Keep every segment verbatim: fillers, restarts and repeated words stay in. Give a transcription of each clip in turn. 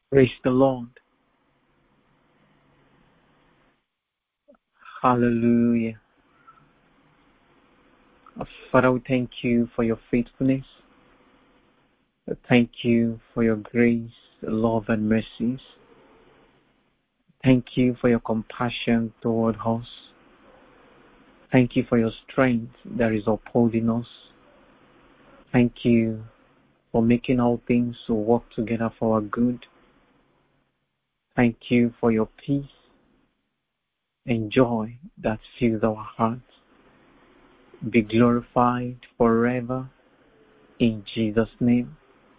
Praise the Lord. Hallelujah. Father, we thank you for your faithfulness. Thank you for your grace, love, and mercies. Thank you for your compassion toward us. Thank you for your strength that is upholding us. Thank you for making all things work together for our good. Thank you for your peace and joy that fills our hearts. Be glorified forever in Jesus' name.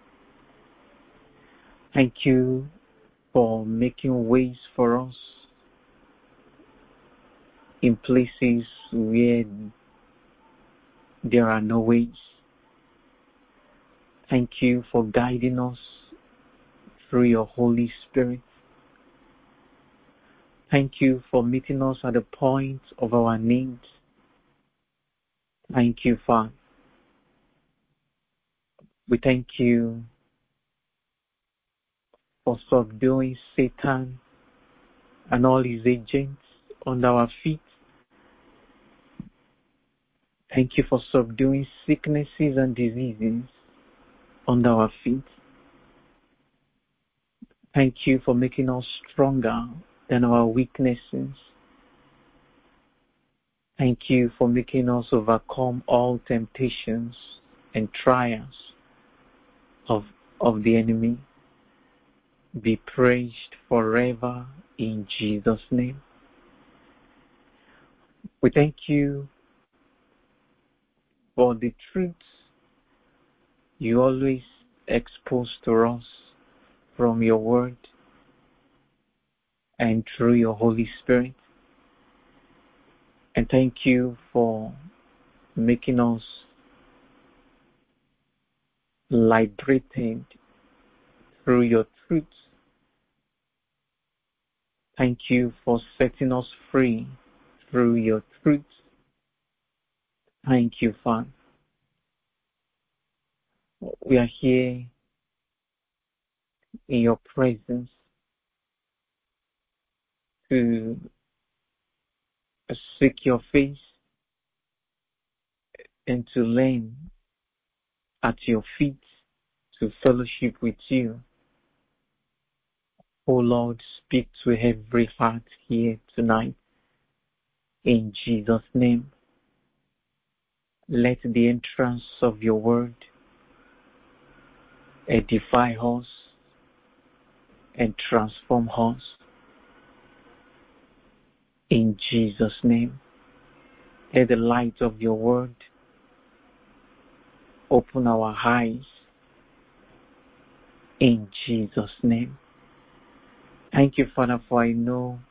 Thank you for making ways for us in places where there are no ways. Thank you for guiding us through your Holy Spirit. Thank you for meeting us at the point of our needs. Thank you, Father. We thank you for subduing Satan and all his agents under our feet. Thank you for subduing sicknesses and diseases under our feet. Thank you for making us stronger than our weaknesses. Thank you for making us overcome all temptations and trials of, of the enemy. Be praised forever in Jesus' name. We thank you for the truths you always expose to us from your word and through your Holy Spirit. And thank you for making us liberated through your truths. Thank you for setting us free through your truths. Thank you, Father. We are here in your presence to seek your face and to learn at your feet, to fellowship with you. Oh Lord, speak to every heart here tonight. In Jesus' name, let the entrance of your word edify us and transform us. In Jesus' name, let the light of your word open our eyes. In Jesus' name. Thank you, Father, for I know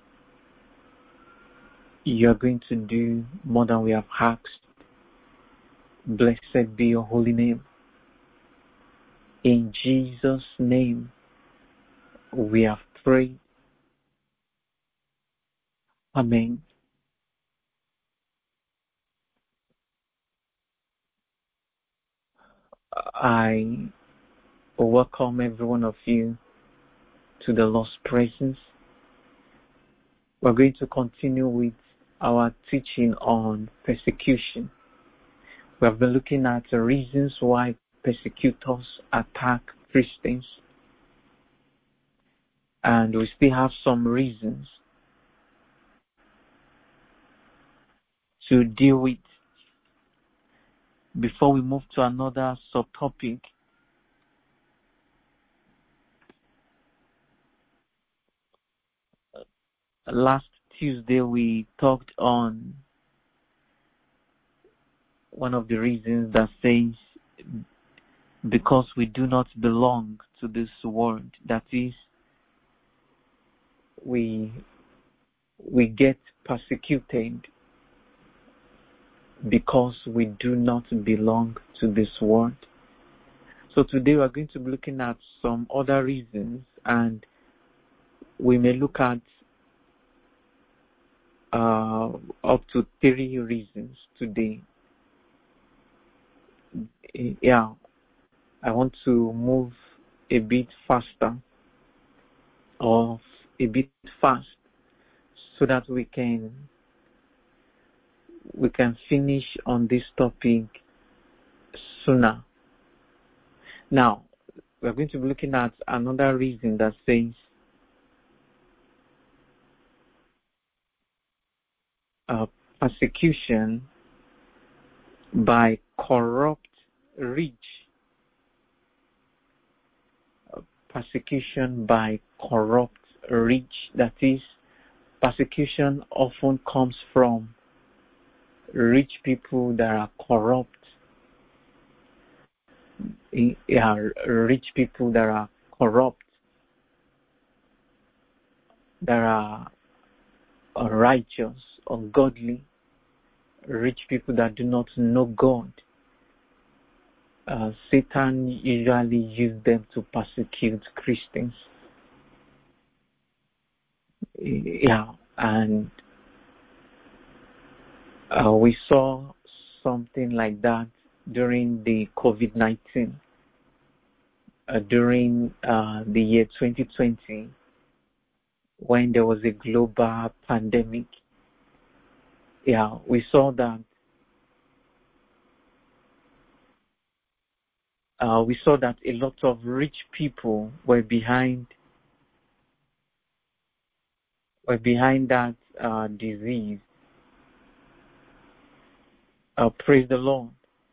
you are going to do more than we have asked. Blessed be your holy name. In Jesus' name, we have prayed. Amen. I welcome every one of you to the Lord's presence. We're going to continue with our teaching on persecution. We have been looking at the reasons why persecutors attack Christians. And we still have some reasons to deal with before we move to another subtopic. Last Tuesday we talked on one of the reasons that says because we do not belong to this world, that is, we we get persecuted because we do not belong to this world. So today we are going to be looking at some other reasons, and we may look at uh, up to three reasons today. Yeah, I want to move a bit faster of a bit fast so that we can we can finish on this topic sooner. Now, we're going to be looking at another reason that says uh, persecution by corrupt rich. Uh, persecution by corrupt rich. That is, persecution often comes from rich people that are corrupt. Yeah, rich people that are corrupt, that are righteous, ungodly, rich people that do not know God. Uh, Satan usually uses them to persecute Christians. Yeah, and uh, we saw something like that during the COVID nineteen. Uh, during uh, the year twenty twenty, when there was a global pandemic, yeah, we saw that uh, we saw that a lot of rich people were behind were behind that uh, disease. Uh, praise the Lord.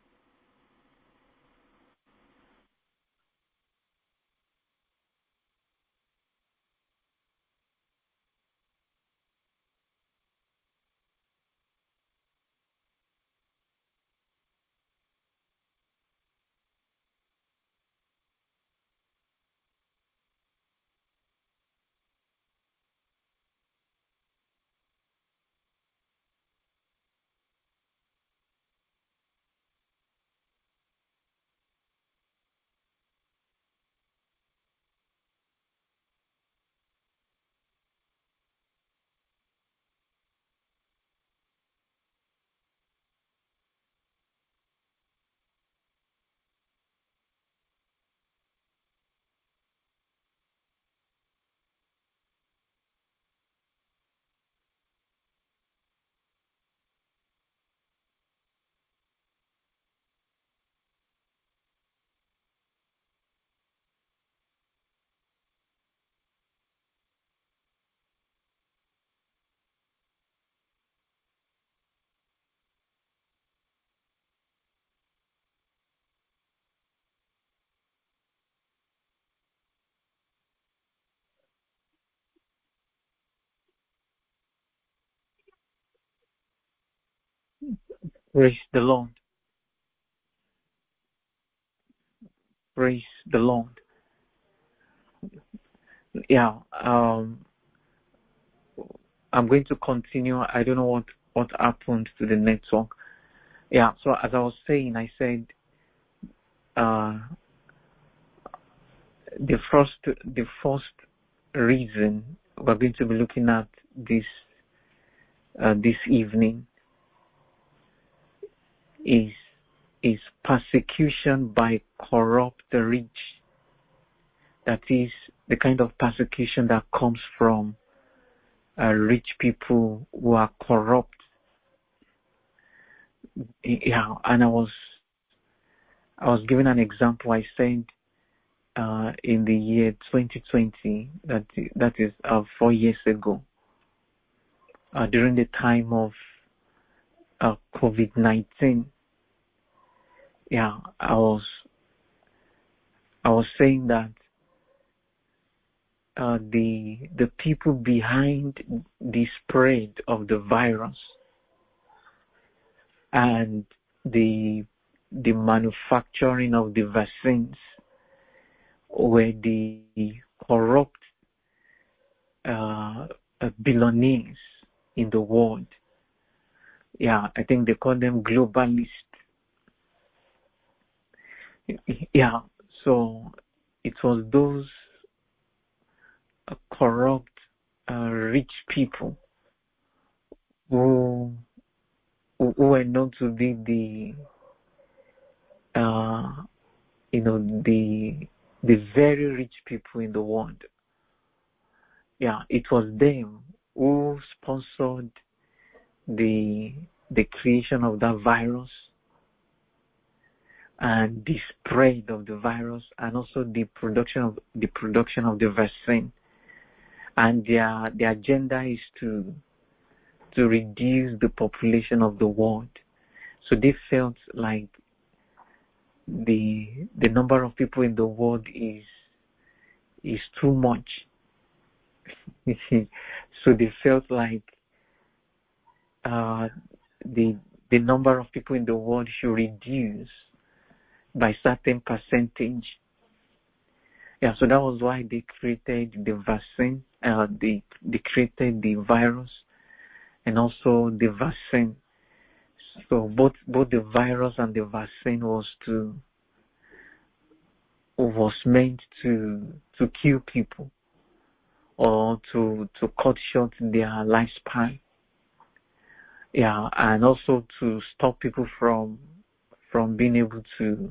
Praise the Lord. Praise the Lord. Yeah, um, I'm going to continue. I don't know what, what happened to the network. Yeah, so as I was saying, I said uh, the first the first reason we're going to be looking at this uh, this evening is is persecution by corrupt rich. That is the kind of persecution that comes from uh, rich people who are corrupt. Yeah, and I was I was giving an example. I said uh, in the year twenty twenty, that that is uh, four years ago, uh, during the time of uh, COVID nineteen. Yeah, I was I was saying that uh, the the people behind the spread of the virus and the the manufacturing of the vaccines were the corrupt uh, uh, billionaires in the world. Yeah, I think they call them globalists. Yeah, so it was those uh, corrupt, uh, rich people who, who who were known to be the, uh, you know, the the very rich people in the world. yeah, it was them who sponsored the the creation of that virus and the spread of the virus, and also the production of the production of the vaccine. And their their agenda is to to reduce the population of the world. So they felt like the the number of people in the world is is too much. So they felt like uh, the the number of people in the world should reduce by certain percentage. Yeah, so that was why they created the vaccine. Uh, they they created the virus and also the vaccine. So both both the virus and the vaccine was to was meant to to kill people or to to cut short their lifespan. Yeah, and also to stop people from from being able to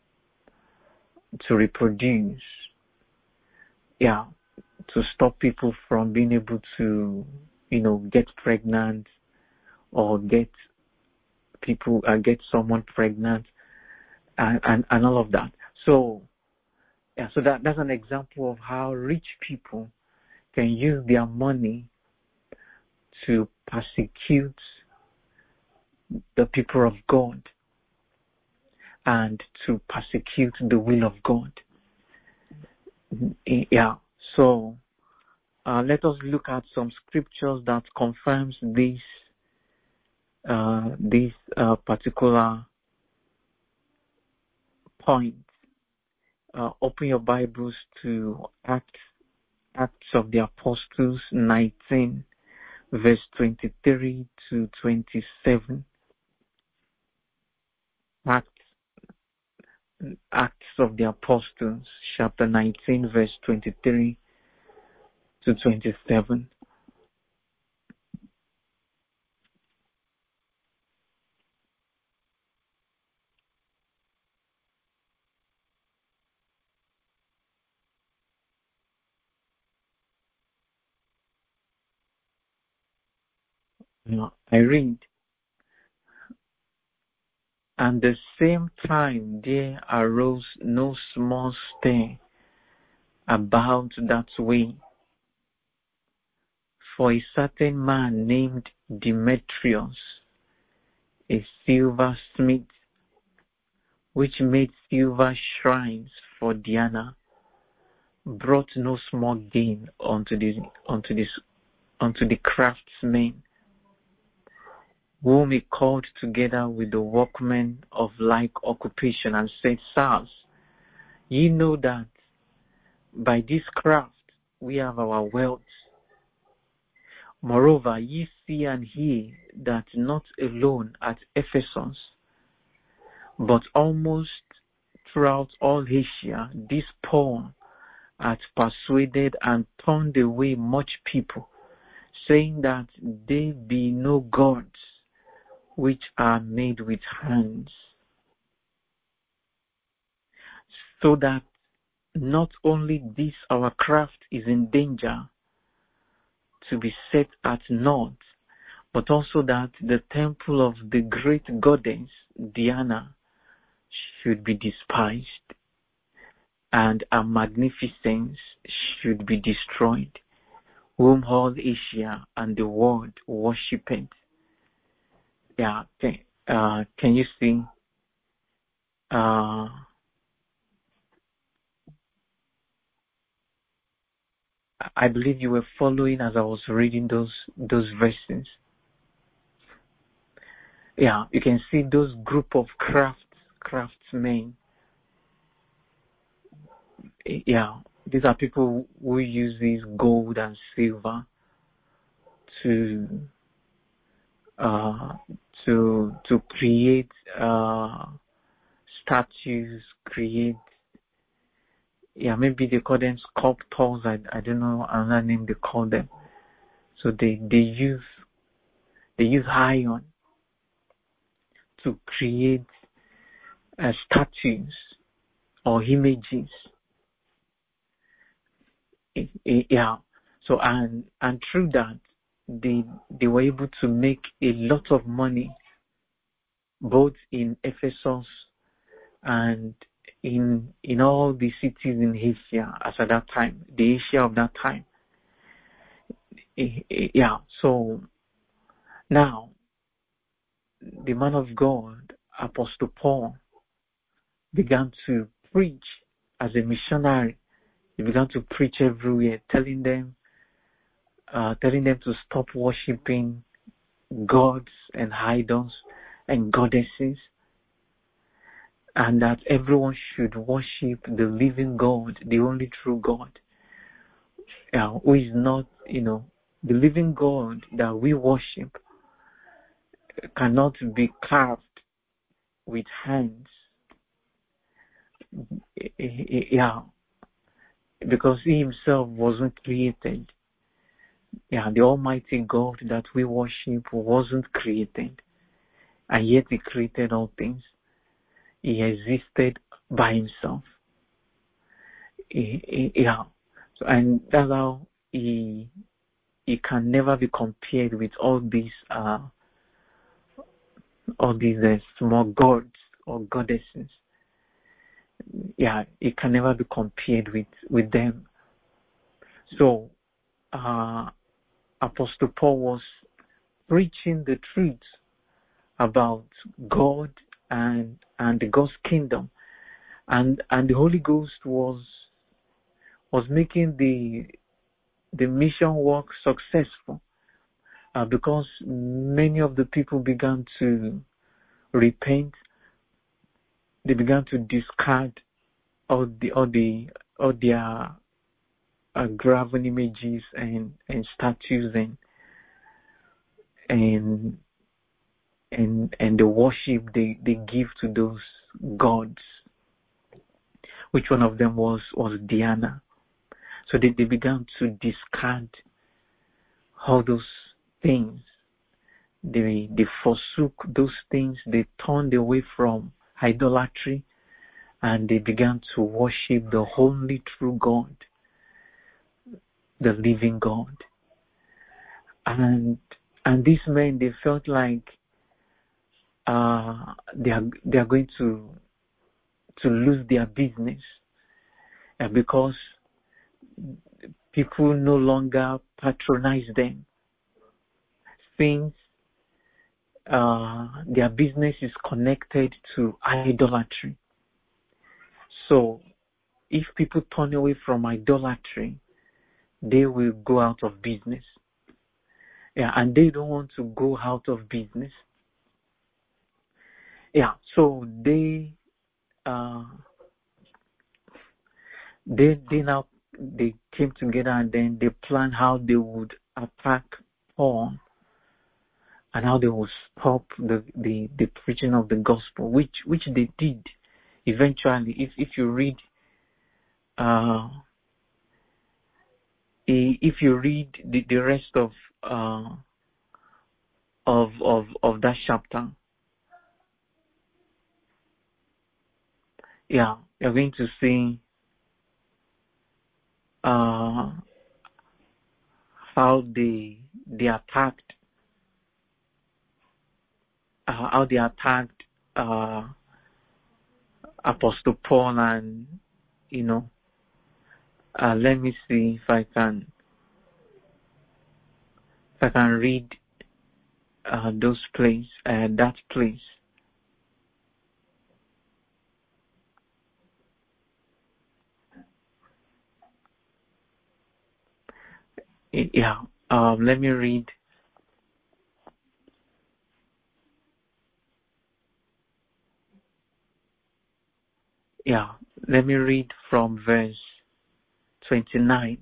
to reproduce. Yeah, to stop people from being able to, you know, get pregnant or get people uh, get someone pregnant and, and and all of that. So yeah, so that that's an example of how rich people can use their money to persecute the people of God and to persecute the will of God. Yeah, so uh, let us look at some scriptures that confirms this uh, this uh, particular point. Uh, open your Bibles to Acts Acts of the Apostles nineteen, verse twenty-three to twenty-seven. Acts Acts of the Apostles, chapter nineteen, verse twenty-three to twenty-seven. You know, I read, and the same time there arose no small stir about that way, for a certain man named Demetrius, a silversmith, which made silver shrines for Diana, brought no small gain unto the unto this unto the craftsmen, whom he called together with the workmen of like occupation, and said, Sirs, ye know that by this craft we have our wealth. Moreover, ye see and hear that not alone at Ephesus, but almost throughout all Asia, this Paul hath persuaded and turned away much people, saying that there be no gods which are made with hands, so that not only this our craft is in danger to be set at naught, but also that the temple of the great goddess Diana should be despised, and her magnificence should be destroyed, whom all Asia and the world worshipeth. Yeah, can, uh, can you see? Uh, I believe you were following as I was reading those those verses. Yeah, you can see those group of crafts craftsmen. Yeah, these are people who use these gold and silver to uh, to to create uh, statues, create, yeah, maybe they call them sculptors. I I don't know another name they call them. So they they use they use iron to create uh, statues or images. Yeah. So and and through that, they they were able to make a lot of money, both in Ephesus and in in all the cities in Asia as at that time, the Asia of that time. Yeah. So now the man of God, Apostle Paul, began to preach as a missionary. He began to preach everywhere, telling them, uh, telling them to stop worshiping gods and idols and goddesses, and that everyone should worship the living God, the only true God, uh, who is not, you know, the living God that we worship cannot be carved with hands. Yeah, because he himself wasn't created. Yeah, the Almighty God that we worship wasn't created, and yet He created all things. He existed by Himself. He, he, yeah, so, and that's how He He can never be compared with all these uh all these uh, small gods or goddesses. Yeah, He can never be compared with with them. So, uh, Apostle Paul was preaching the truth about God and and God's kingdom, and and the Holy Ghost was was making the the mission work successful, uh, because many of the people began to repent. They began to discard all the all the all their uh, graven images and and statues and and and and the worship they they give to those gods, which one of them was was Diana. So they, they began to discard all those things. They they forsook those things. They turned away from idolatry, and they began to worship the only true God, the living God. And and these men, they felt like uh, they are they are going to to lose their business, uh, because people no longer patronize them, since uh, their business is connected to idolatry. So if people turn away from idolatry, they will go out of business. Yeah, and they don't want to go out of business. Yeah, so they uh, they they now they came together, and then they planned how they would attack Paul and how they would stop the, the, the preaching of the gospel, which which they did eventually. If if you read uh if you read the, the rest of uh of of of that chapter, yeah, you're going to see uh how they they attacked uh, how they attacked uh Apostle Paul, and you know uh let me see if I can if I can read uh those place uh that place. Yeah, um let me read. Yeah, let me read from verse twenty-nine.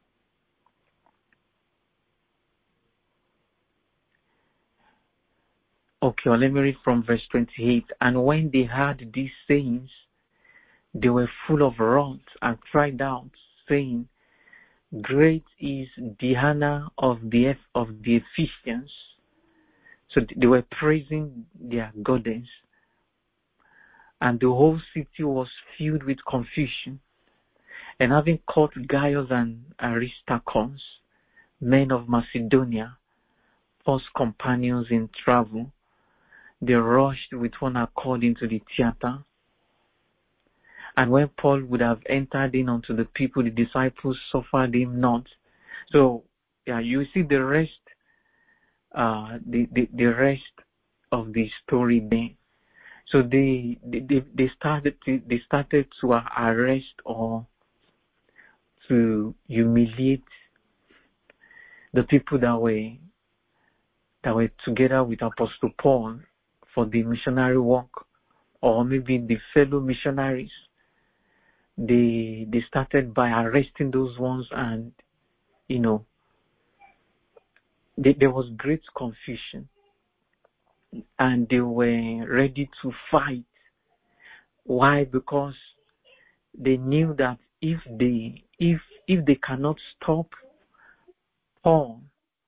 Okay, well, let me read from verse twenty-eight. And when they heard these sayings, they were full of wrath and cried out, saying, Great is Diana of the of the Ephesians. So they were praising their goddess, and the whole city was filled with confusion. And having caught Gaius and Aristarchus, men of Macedonia, Paul's companions in travel, they rushed with one accord into the theater. And when Paul would have entered in unto the people, the disciples suffered him not. So, yeah, you see the rest, uh, the, the, the rest of the story there. So they, they, they started to, they started to arrest or to humiliate the people that were, that were together with Apostle Paul for the missionary work, or maybe the fellow missionaries. They they started by arresting those ones, and you know they, there was great confusion, and they were ready to fight. Why? Because they knew that if they if if they cannot stop Paul,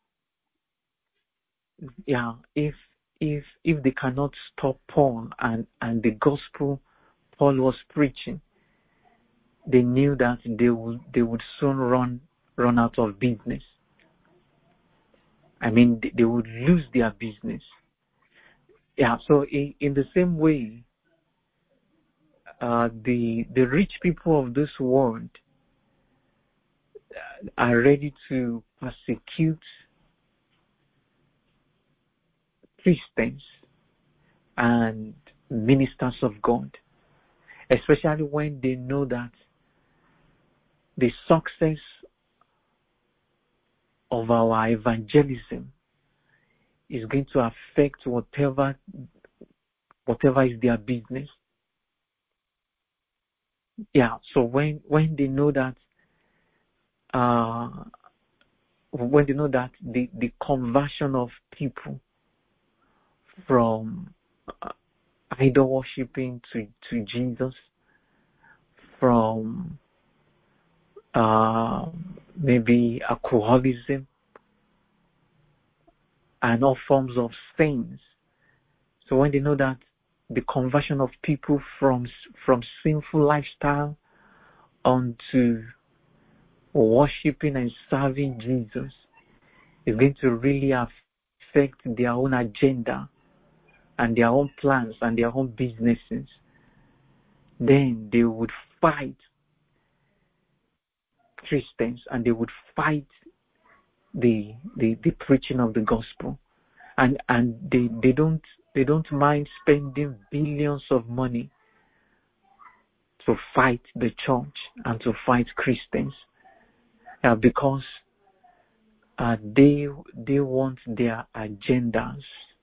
yeah, if if if they cannot stop Paul and and the gospel Paul was preaching, they knew that they would they would soon run run out of business. I mean, they, they would lose their business. Yeah. So in, in the same way, uh, the the rich people of this world are ready to persecute Christians and ministers of God, especially when they know that the success of our evangelism is going to affect whatever whatever is their business. Yeah, so when when they know that uh when they know that the, the conversion of people from uh, idol worshipping to, to Jesus, from uh maybe alcoholism and all forms of sins. So when they know that the conversion of people from from sinful lifestyle onto worshipping and serving Jesus is going to really affect their own agenda and their own plans and their own businesses, then they would fight Christians and they would fight the the, the preaching of the gospel. And and they, they don't they don't mind spending billions of money to fight the church and to fight Christians, uh, because uh, they they want their agendas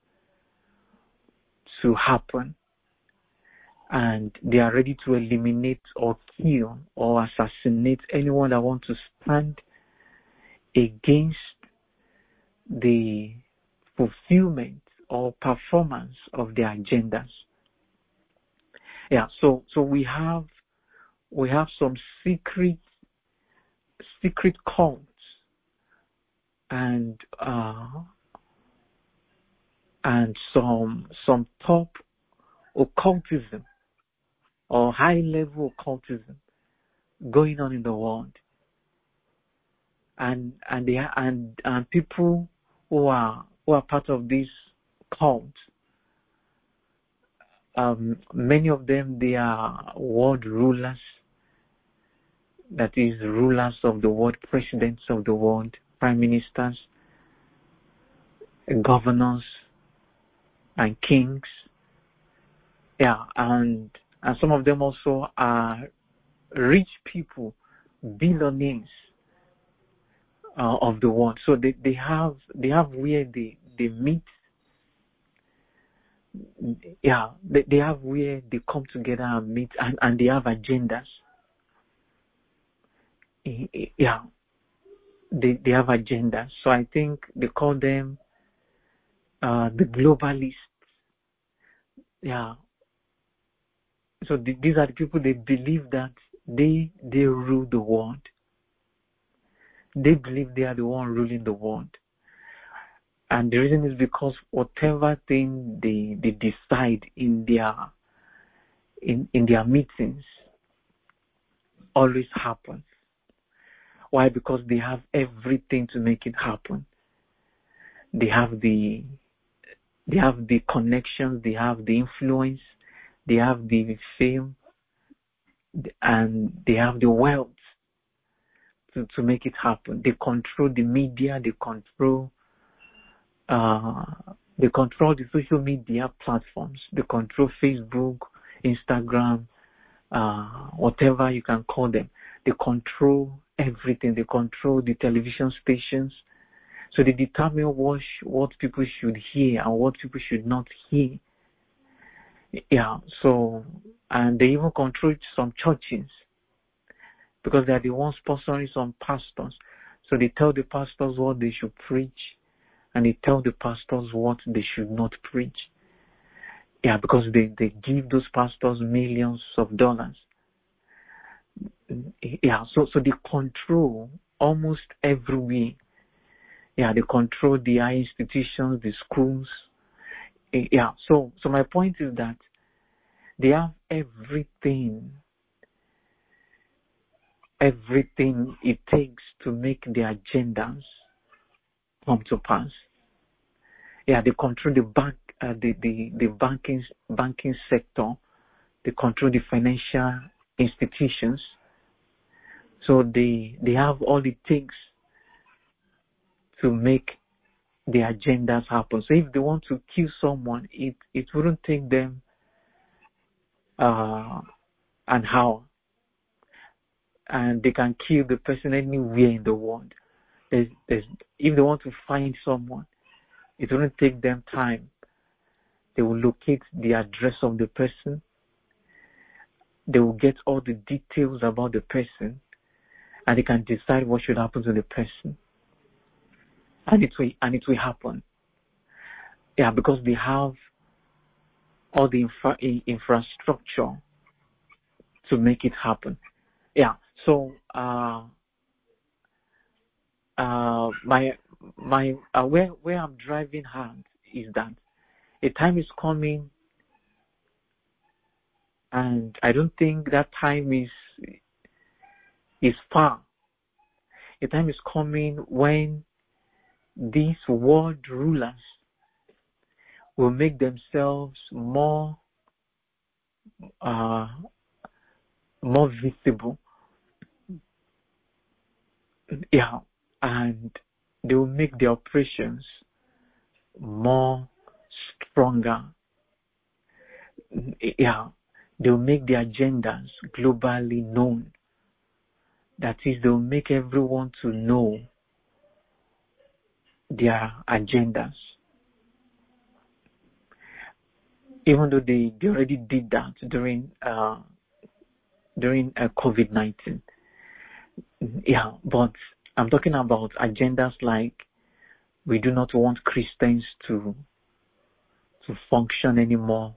to happen, and they are ready to eliminate or kill or assassinate anyone that wants to stand against the fulfillment or performance of their agendas. Yeah, so so we have we have some secret secret cults and uh, and some some top occultism or high level occultism going on in the world, and and they are, and and people who are who are part of these cults. Um, many of them, they are world rulers, that is, rulers of the world, presidents of the world, prime ministers, governors, and kings. Yeah, and and some of them also are rich people, billionaires uh, of the world. So they, they have they have where they, they meet. Yeah, they, they have where they come together and meet, and, and they have agendas. Yeah, they they have agendas. So I think they call them uh, the globalists. Yeah. So the, these are the people, they believe that they they rule the world. They believe they are the one ruling the world. And the reason is because whatever thing they they decide in their in, in their meetings always happens. Why? Because they have everything to make it happen. They have the they have the connections, they have the influence, they have the fame, and they have the wealth to, to make it happen. They control the media, they control uh they control the social media platforms, they control Facebook, Instagram, uh whatever you can call them. They control everything, they control the television stations. So they determine what sh- what people should hear and what people should not hear. Yeah, so, and they even control some churches because they are the ones sponsoring some pastors. So they tell the pastors what they should preach and they tell the pastors what they should not preach. Yeah, because they, they give those pastors millions of dollars. Yeah, so, so they control almost everywhere. Yeah, they control the high institutions, the schools. Yeah, so, so my point is that they have everything, everything it takes to make their agendas come to pass. Yeah, they control the bank, uh, the, the, the banking, banking sector. They control the financial institutions. So they, they have all it takes to make the agendas happen. So if they want to kill someone, it, it wouldn't take them uh, an hour. And they can kill the person anywhere in the world. There's, there's, if they want to find someone, it wouldn't take them time. They will locate the address of the person. They will get all the details about the person, and they can decide what should happen to the person. And it will, and it will happen. Yeah, because they have all the infra, infrastructure to make it happen. Yeah. So, uh, uh, my, my, uh, where, where I'm driving at is that a time is coming, and I don't think that time is, is far. A time is coming when these world rulers will make themselves more, uh, more visible. Yeah, and they will make their operations more stronger. Yeah, they will make their agendas globally known. That is, they will make everyone to know their agendas. Even though they, they already did that during uh, during uh, COVID nineteen. Yeah, but I'm talking about agendas like we do not want Christians to to function anymore.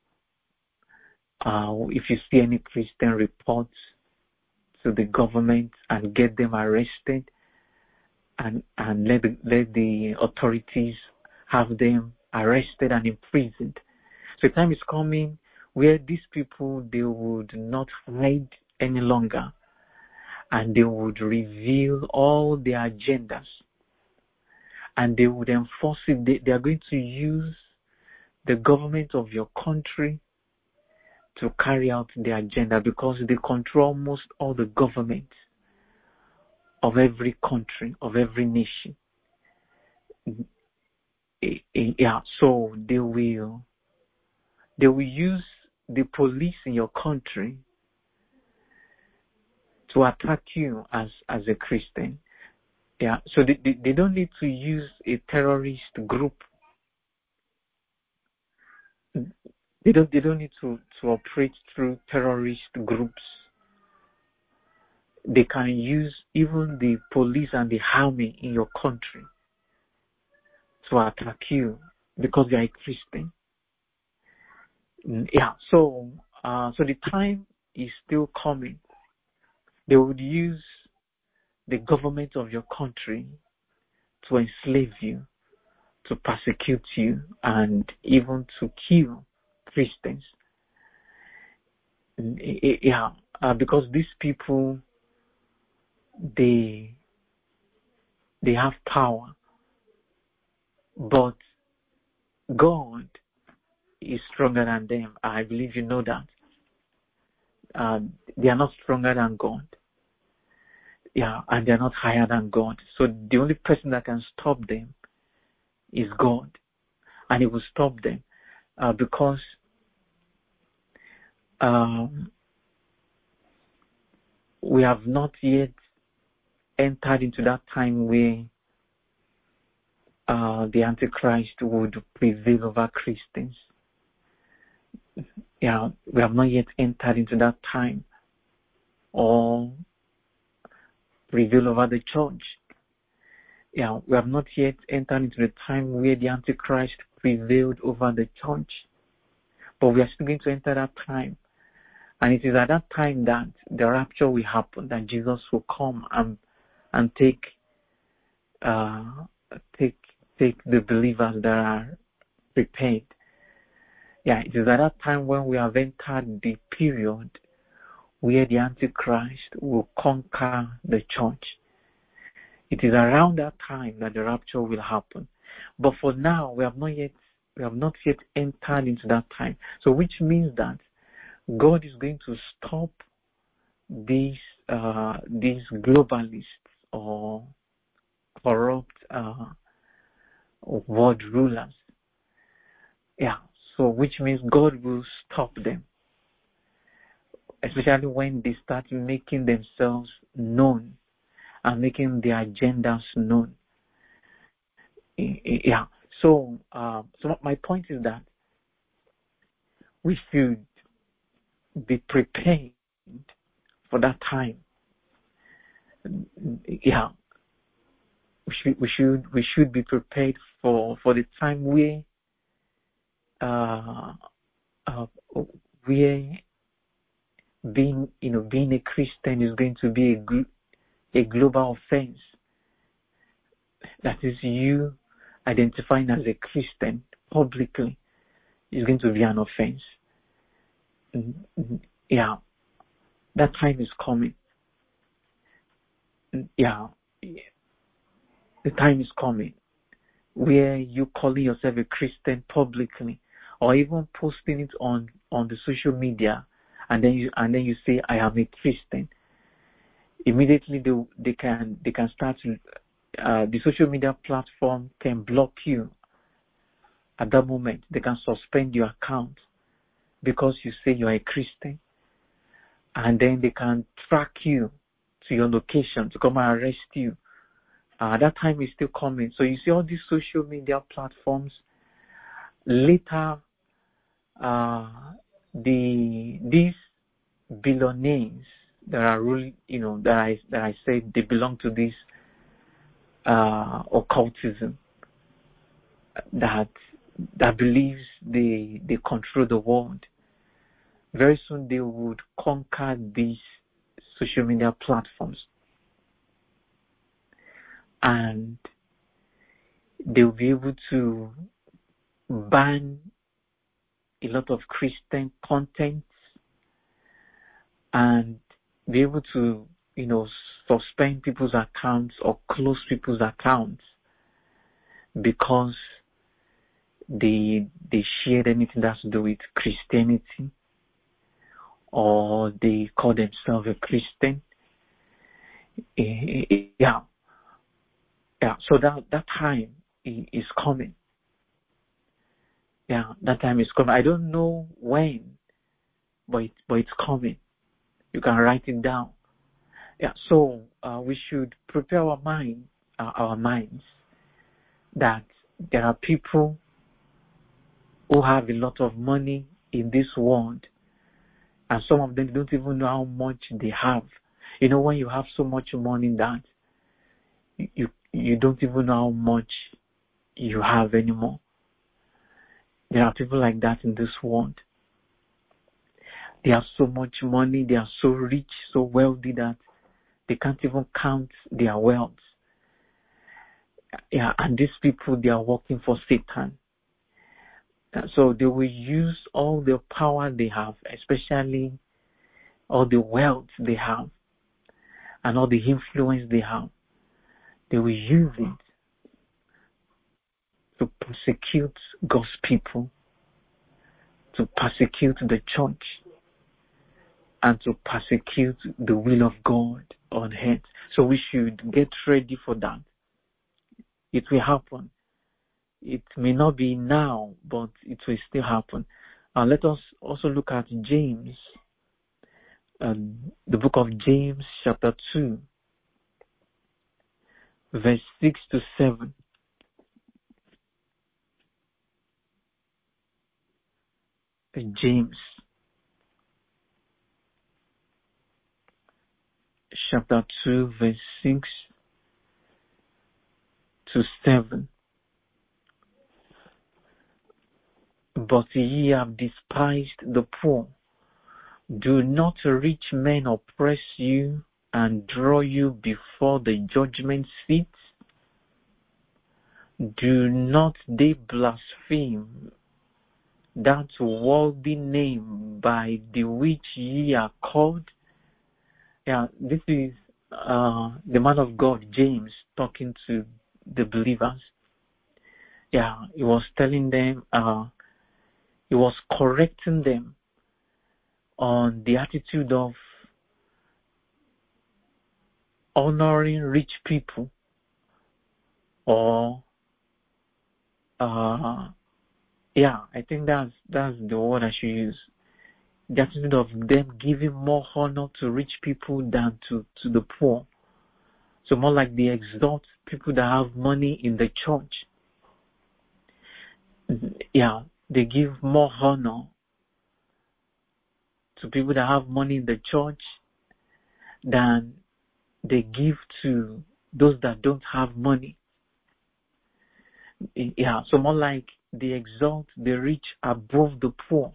Uh, if you see any Christian reports to the government and get them arrested and, and let the, let the authorities have them arrested and imprisoned. So time is coming where these people, they would not hide any longer and they would reveal all their agendas and they would enforce it. They, they are going to use the government of your country to carry out their agenda because they control almost all the governments of every country, of every nation. Yeah, so they will they will use the police in your country to attack you as as a Christian. Yeah, so they, they, they don't need to use a terrorist group. They don't they don't need to, to operate through terrorist groups. They can use even the police and the army in your country to attack you because you are a Christian. Yeah, so uh, so the time is still coming. They would use the government of your country to enslave you, to persecute you, and even to kill Christians. Yeah, uh, because these people, they they have power, but God is stronger than them. I believe you know that. Uh, they are not stronger than God. Yeah, and they are not higher than God. So the only person that can stop them is God, and He will stop them uh, because um, we have not yet entered into that time where uh, the Antichrist would prevail over Christians. Yeah, we have not yet entered into that time or prevail over the church. Yeah, we have not yet entered into the time where the Antichrist prevailed over the church. But we are still going to enter that time. And it is at that time that the rapture will happen, that Jesus will come and and take uh take take the believers that are prepared. Yeah, it is at that time when we have entered the period where the Antichrist will conquer the church. It is around that time that the rapture will happen. But for now, we have not yet we have not yet entered into that time. So which means that God is going to stop these uh, these globalists or corrupt uh, world rulers. Yeah. So which means God will stop them, especially when they start making themselves known and making their agendas known. Yeah. So, uh, so my point is that we should be prepared for that time. Yeah. We should, we should, we should be prepared for, for the time where, uh, uh, where being, you know, being a Christian is going to be a, gl- a global offense. That is, you identifying as a Christian publicly is going to be an offense. Yeah, that time is coming. Yeah, the time is coming where you calling yourself a Christian publicly, or even posting it on on the social media, and then you and then you say, "I am a Christian." Immediately, they they can they can start. Uh, the social media platform can block you. At that moment, they can suspend your account because you say you are a Christian, and then they can track you to your location to come and arrest you. Uh, that time is still coming. So you see all these social media platforms. Later, uh, the these billionaires that are really, you know, that I that I said they belong to this uh, occultism that that believes they they control the world. Very soon they would conquer these social media platforms, and they'll be able to ban a lot of Christian content and be able to, you know, suspend people's accounts or close people's accounts because they they shared anything that's to do with Christianity, or they call themselves a Christian. Yeah, yeah. So that that time is coming. Yeah, that time is coming. I don't know when, but it, but it's coming. You can write it down. Yeah. So uh, we should prepare our mind, uh, our minds, that there are people who have a lot of money in this world, and some of them don't even know how much they have. You know, when you have so much money that you you don't even know how much you have anymore. There are people like that in this world. They have so much money, they are so rich, so wealthy that they can't even count their wealth. Yeah, and these people, they are working for Satan. So they will use all the power they have, especially all the wealth they have, and all the influence they have, they will use it to persecute God's people, to persecute the church, and to persecute the will of God on earth. So we should get ready for that. It will happen. It may not be now, but it will still happen. Uh, let us also look at James, uh, the book of James, chapter two, verse six to seven. James, chapter two, verse six to seven. But ye have despised the poor. Do not rich men oppress you and draw you before the judgment seat? Do not they blaspheme that worthy name by the which ye are called? Yeah, this is uh, the man of God, James, talking to the believers. Yeah, he was telling them, uh, he was correcting them on the attitude of honoring rich people, or uh, yeah, I think that's that's the word I should use. The attitude of them giving more honor to rich people than to, to the poor. So more like they exalt people that have money in the church. Yeah, they give more honor to people that have money in the church than they give to those that don't have money. Yeah, so more like they exalt the rich above the poor.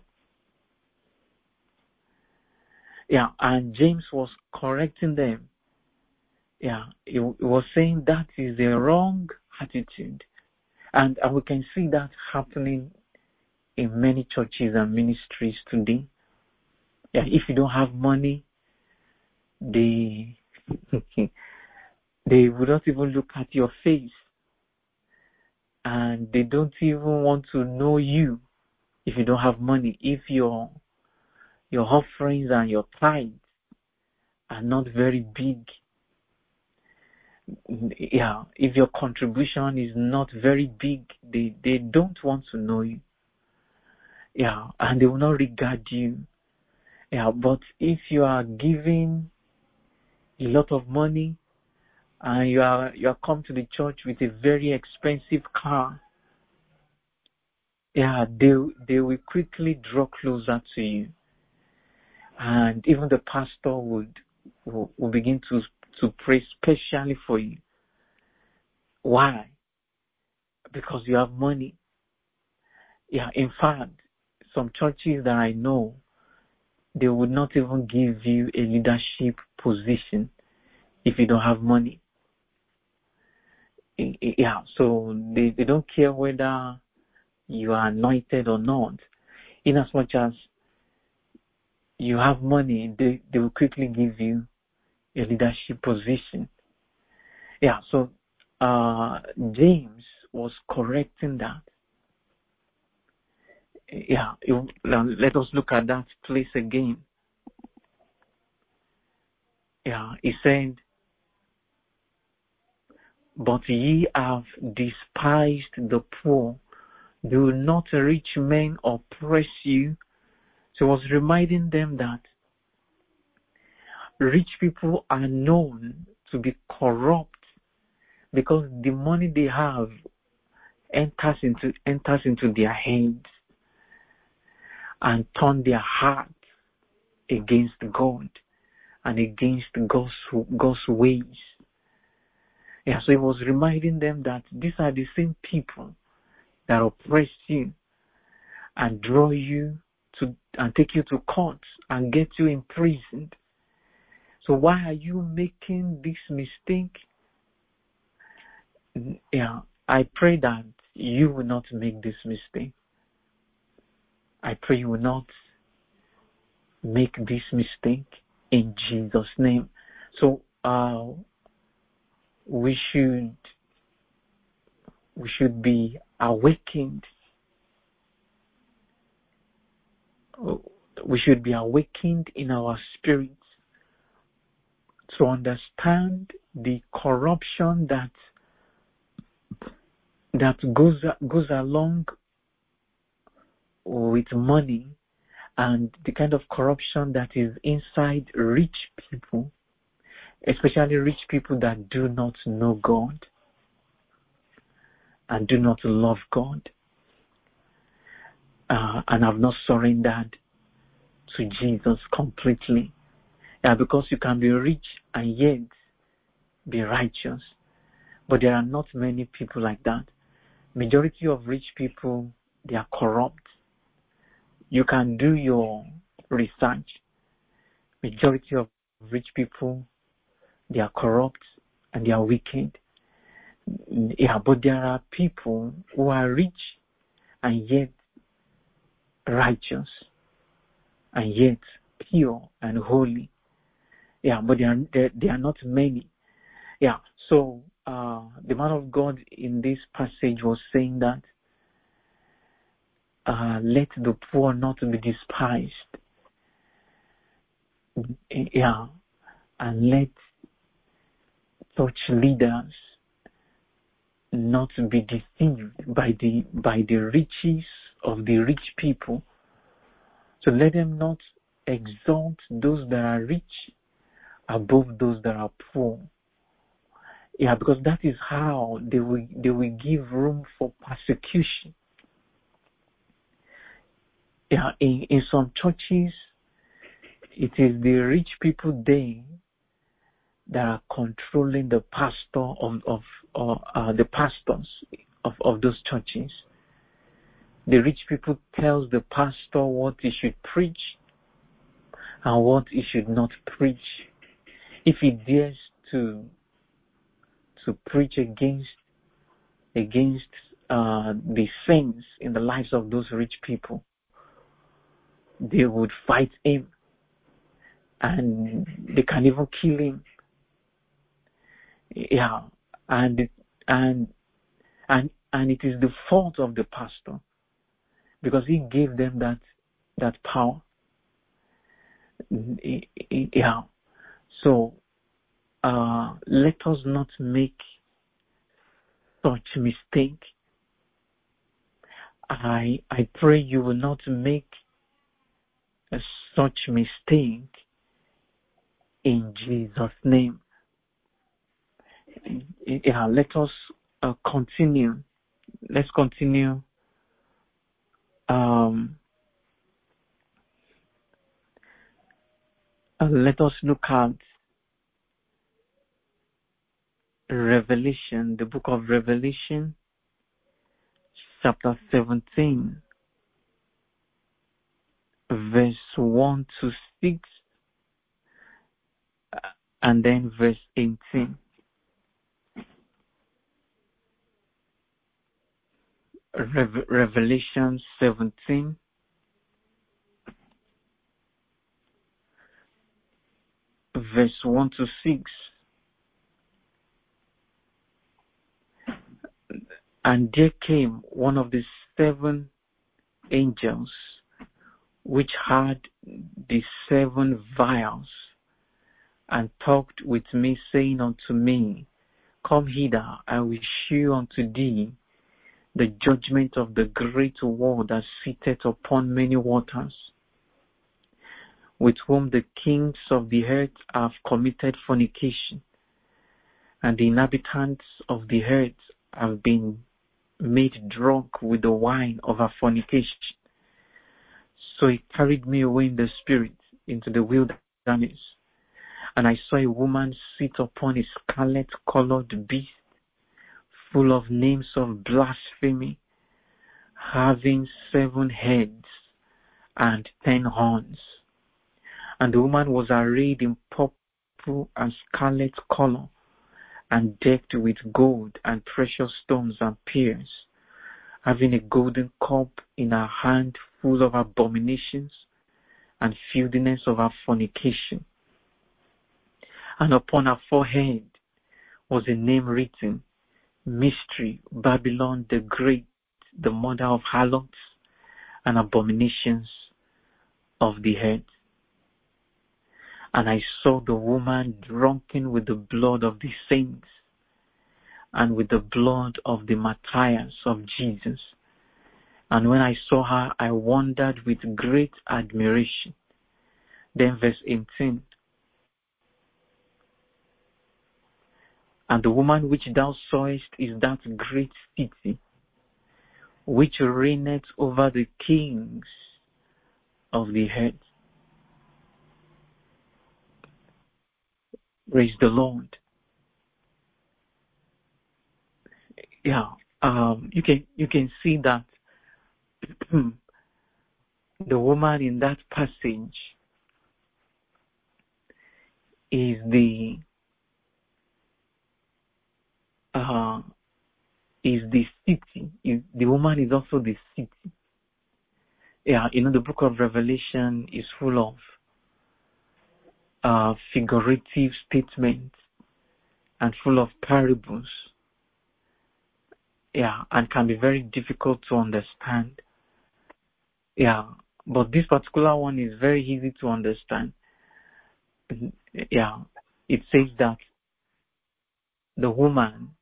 Yeah, and James was correcting them. Yeah, he, he was saying that is a wrong attitude. And, and we can see that happening in many churches and ministries today. Yeah, if you don't have money, they they would not even look at your face, and they don't even want to know you if you don't have money. If your your offerings and your tithes are not very big, yeah, if your contribution is not very big, they they don't want to know you. Yeah, and they will not regard you. Yeah, but if you are giving a lot of money and you are you are come to the church with a very expensive car, yeah, they they will quickly draw closer to you, and even the pastor would will, will begin to to pray specially for you. Why? Because you have money. Yeah, in fact, some churches that I know, they would not even give you a leadership position if you don't have money. Yeah, so they, they don't care whether you are anointed or not. In as much as you have money, they, they will quickly give you a leadership position. Yeah, so uh, James was correcting that. Yeah, it, let us look at that place again. Yeah, he said, but ye have despised the poor. Do not rich men oppress you? So he was reminding them that rich people are known to be corrupt because the money they have enters into enters into their heads and turn their heart against God and against God's God's ways. Yeah, so he was reminding them that these are the same people that oppress you and draw you to and take you to court and get you imprisoned. So why are you making this mistake? Yeah, I pray that you will not make this mistake. I pray you will not make this mistake in Jesus' name. So uh, we should we should be awakened. We should be awakened in our spirits to understand the corruption that that goes goes along with money, and the kind of corruption that is inside rich people, especially rich people that do not know God and do not love God, uh, and have not surrendered to Jesus completely. Yeah, because you can be rich and yet be righteous, but there are not many people like that. Majority of rich people, they are corrupt. You can do your research. Majority of rich people, they are corrupt and they are wicked. Yeah, but there are people who are rich and yet righteous and yet pure and holy. Yeah, but they are they, they are not many. Yeah, so uh, the man of God in this passage was saying that uh, let the poor not be despised. Yeah, and let such leaders not be deceived by the by the riches of the rich people. So let them not exalt those that are rich above those that are poor. Yeah, because that is how they will they will give room for persecution. Yeah, in, in some churches, it is the rich people there that are controlling the pastor of of or uh, the pastors of, of those churches. The rich people tells the pastor what he should preach and what he should not preach. If he dares to to preach against against uh, the sins in the lives of those rich people, they would fight him and they can even kill him. Yeah, and and and and it is the fault of the pastor because he gave them that that power. Yeah, so uh, let us not make such mistake. I I pray you will not make a such mistake in Jesus' name. Yeah, let us uh, continue. Let's continue. Um, uh, let us look at Revelation, the book of Revelation, chapter seventeen, verse one to six, and then verse eighteen. Re- Revelation seventeen, verse one to six. And there came one of the seven angels which had the seven vials, and talked with me, saying unto me, Come hither, I will shew unto thee the judgment of the great war that sitteth upon many waters, with whom the kings of the earth have committed fornication, and the inhabitants of the earth have been made drunk with the wine of her fornication. So he carried me away in the spirit into the wilderness, and I saw a woman sit upon a scarlet-colored beast, full of names of blasphemy, having seven heads and ten horns. And the woman was arrayed in purple and scarlet color, and decked with gold and precious stones and pearls, having a golden cup in her hand full of abominations and filthiness of her fornication. and upon her forehead was a name written, Mystery, Babylon the Great, the mother of harlots and abominations of the earth. And I saw the woman drunken with the blood of the saints and with the blood of the martyrs of Jesus. And when I saw her, I wondered with great admiration. Then verse eighteen. And the woman which thou sawest is that great city, which reigneth over the kings of the earth. Praise the Lord. Yeah, um, you can you can see that the woman in that passage is the uh, is the city. Is, the woman is also the city. Yeah, you know, the book of Revelation is full of uh, figurative statements and full of parables. Yeah, and can be very difficult to understand. Yeah, but this particular one is very easy to understand. Yeah, it says that the woman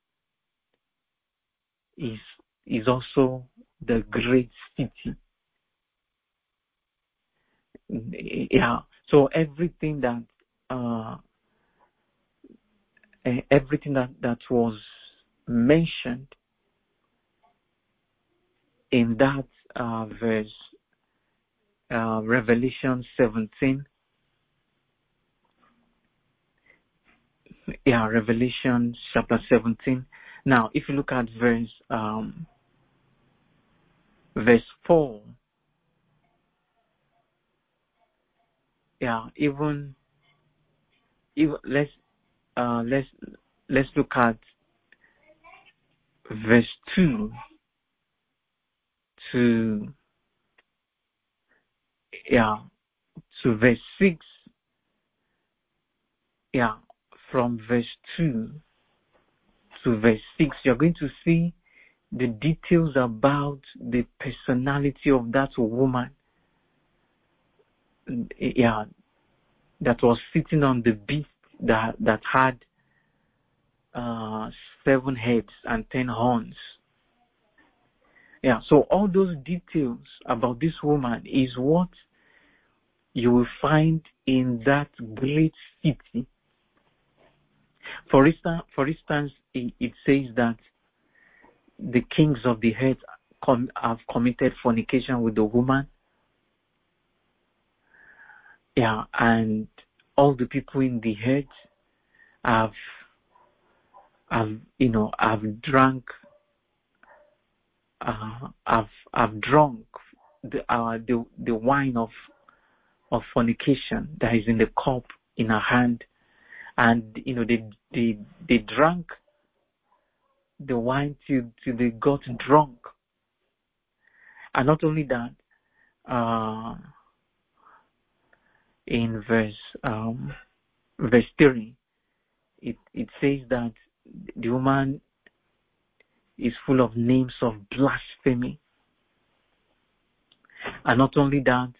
is is also the great city. Yeah, so everything that uh, everything that that was mentioned in that uh, verse, uh, Revelation seventeen. Yeah, Revelation chapter seventeen. Now, if you look at verse um, verse four, yeah, even even let's uh, let's let's look at verse two to yeah to verse six. Yeah, from verse two to verse six, you're going to see the details about the personality of that woman. Yeah, that was sitting on the beast that that had uh, seven heads and ten horns. Yeah, so all those details about this woman is what you will find in that great city. For instance, for instance, it, it says that the kings of the earth com- have committed fornication with the woman. Yeah, and all the people in the earth have, have you know, have drunk, uh, have have drunk the uh, the the wine of of fornication that is in the cup in her hand, and you know they they they drank the wine till till they got drunk, and not only that, uh, in verse um, verse three, it it says that the woman is full of names of blasphemy, and not only that,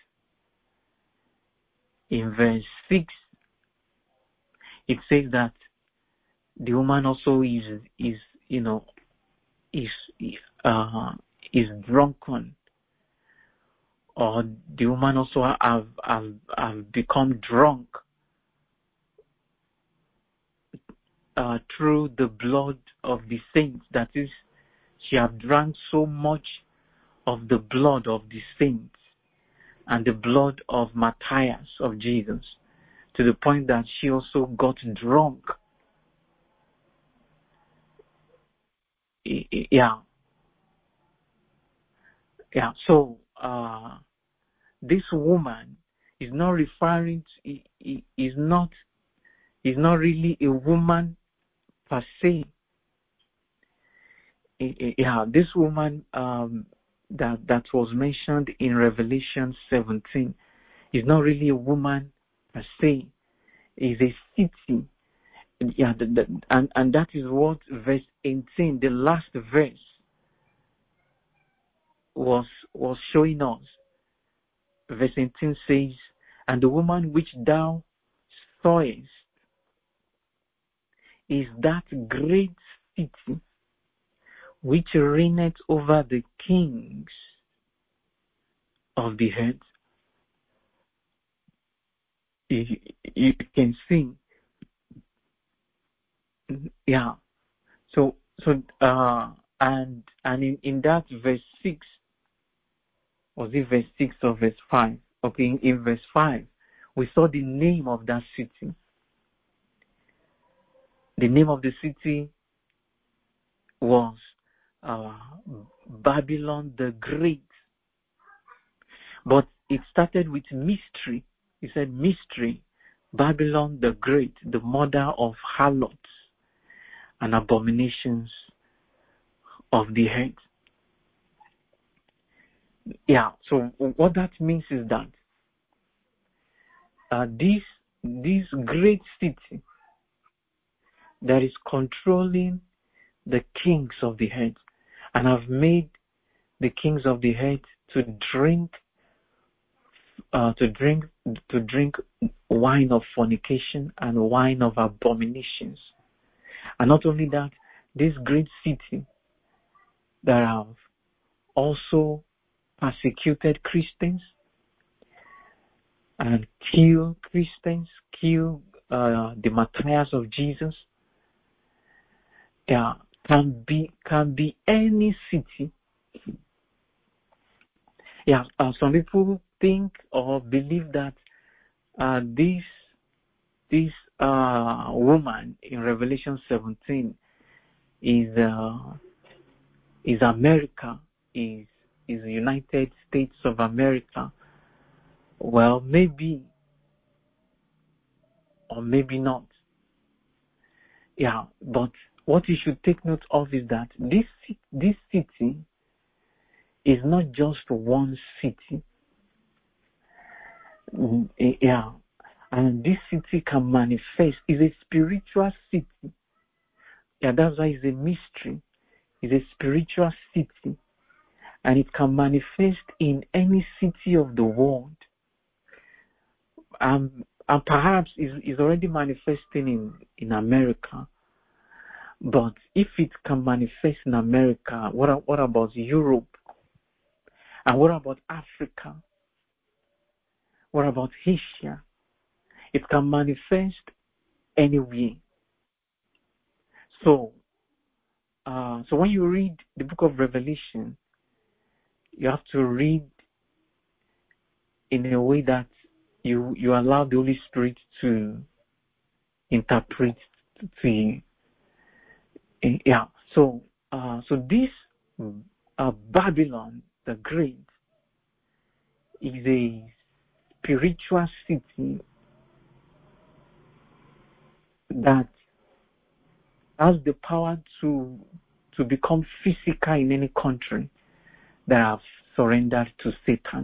in verse six, it says that the woman also is is you know is uh is drunken, or the woman also have have, have become drunk uh, through the blood of the saints. That is, she have drank so much of the blood of the saints and the blood of Matthias of Jesus, to the point that she also got drunk. Yeah, yeah. So uh, this woman is not referring to, is not is not really a woman per se. Yeah, this woman um, that that was mentioned in Revelation seventeen is not really a woman per se. Is a city yeah, the, the, and, and that is what verse eighteen, the last verse, was was showing us. Verse eighteen says, and the woman which thou sawest is that great city which reigneth over the kings of the earth. You, you can see, yeah. So, so, uh, and and in, in that verse six, was it verse six or verse five? Okay, in, in verse five, we saw the name of that city. The name of the city was uh, Babylon the Great. But it started with mystery. He said mystery, Babylon the Great, the mother of harlots and abominations of the earth. Yeah, so what that means is that uh, this, this great city that is controlling the kings of the earth and have made the kings of the earth to drink uh, to drink to drink wine of fornication and wine of abominations. And not only that, this great city that have also persecuted Christians and killed Christians, killed uh, the martyrs of Jesus. Yeah, can be can be any city. Yeah, uh, some people think or believe that uh, this this uh, woman in Revelation seventeen is uh, is America, is is the United States of America. Well, maybe or maybe not. Yeah, but what you should take note of is that this this city is not just one city. Yeah, and this city can manifest. Is a spiritual city. Yeah, that's why it's a mystery. It's a spiritual city, and it can manifest in any city of the world. Um, and perhaps is is already manifesting in in America. But if it can manifest in America, what what about Europe? And what about Africa? What about Asia? It can manifest anywhere. So, uh, so when you read the book of Revelation, you have to read in a way that you you allow the Holy Spirit to interpret to you. Yeah. So, uh, so this uh, Babylon the Great is a spiritual city that has the power to to become physical in any country that have surrendered to Satan.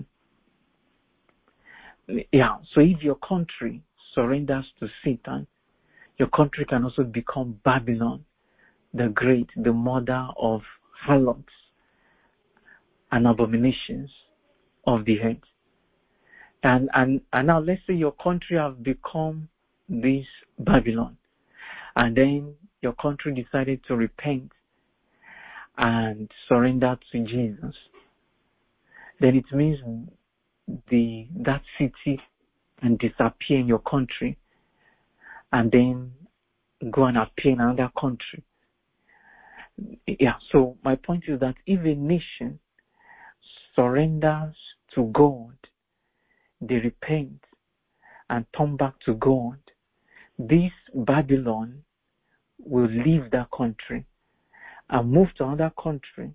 Yeah, so if your country surrenders to Satan, your country can also become Babylon the Great, the mother of harlots and abominations of the earth. And, and, and now let's say your country have become this Babylon, and then your country decided to repent and surrender to Jesus. Then it means the that city can disappear in your country and then go and appear in another country. Yeah, so my point is that if a nation surrenders to God, they repent and turn back to God, this Babylon will leave that country and move to another country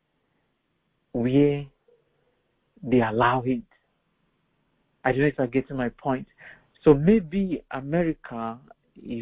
where they allow it. I don't know if I'm getting my point. So maybe America is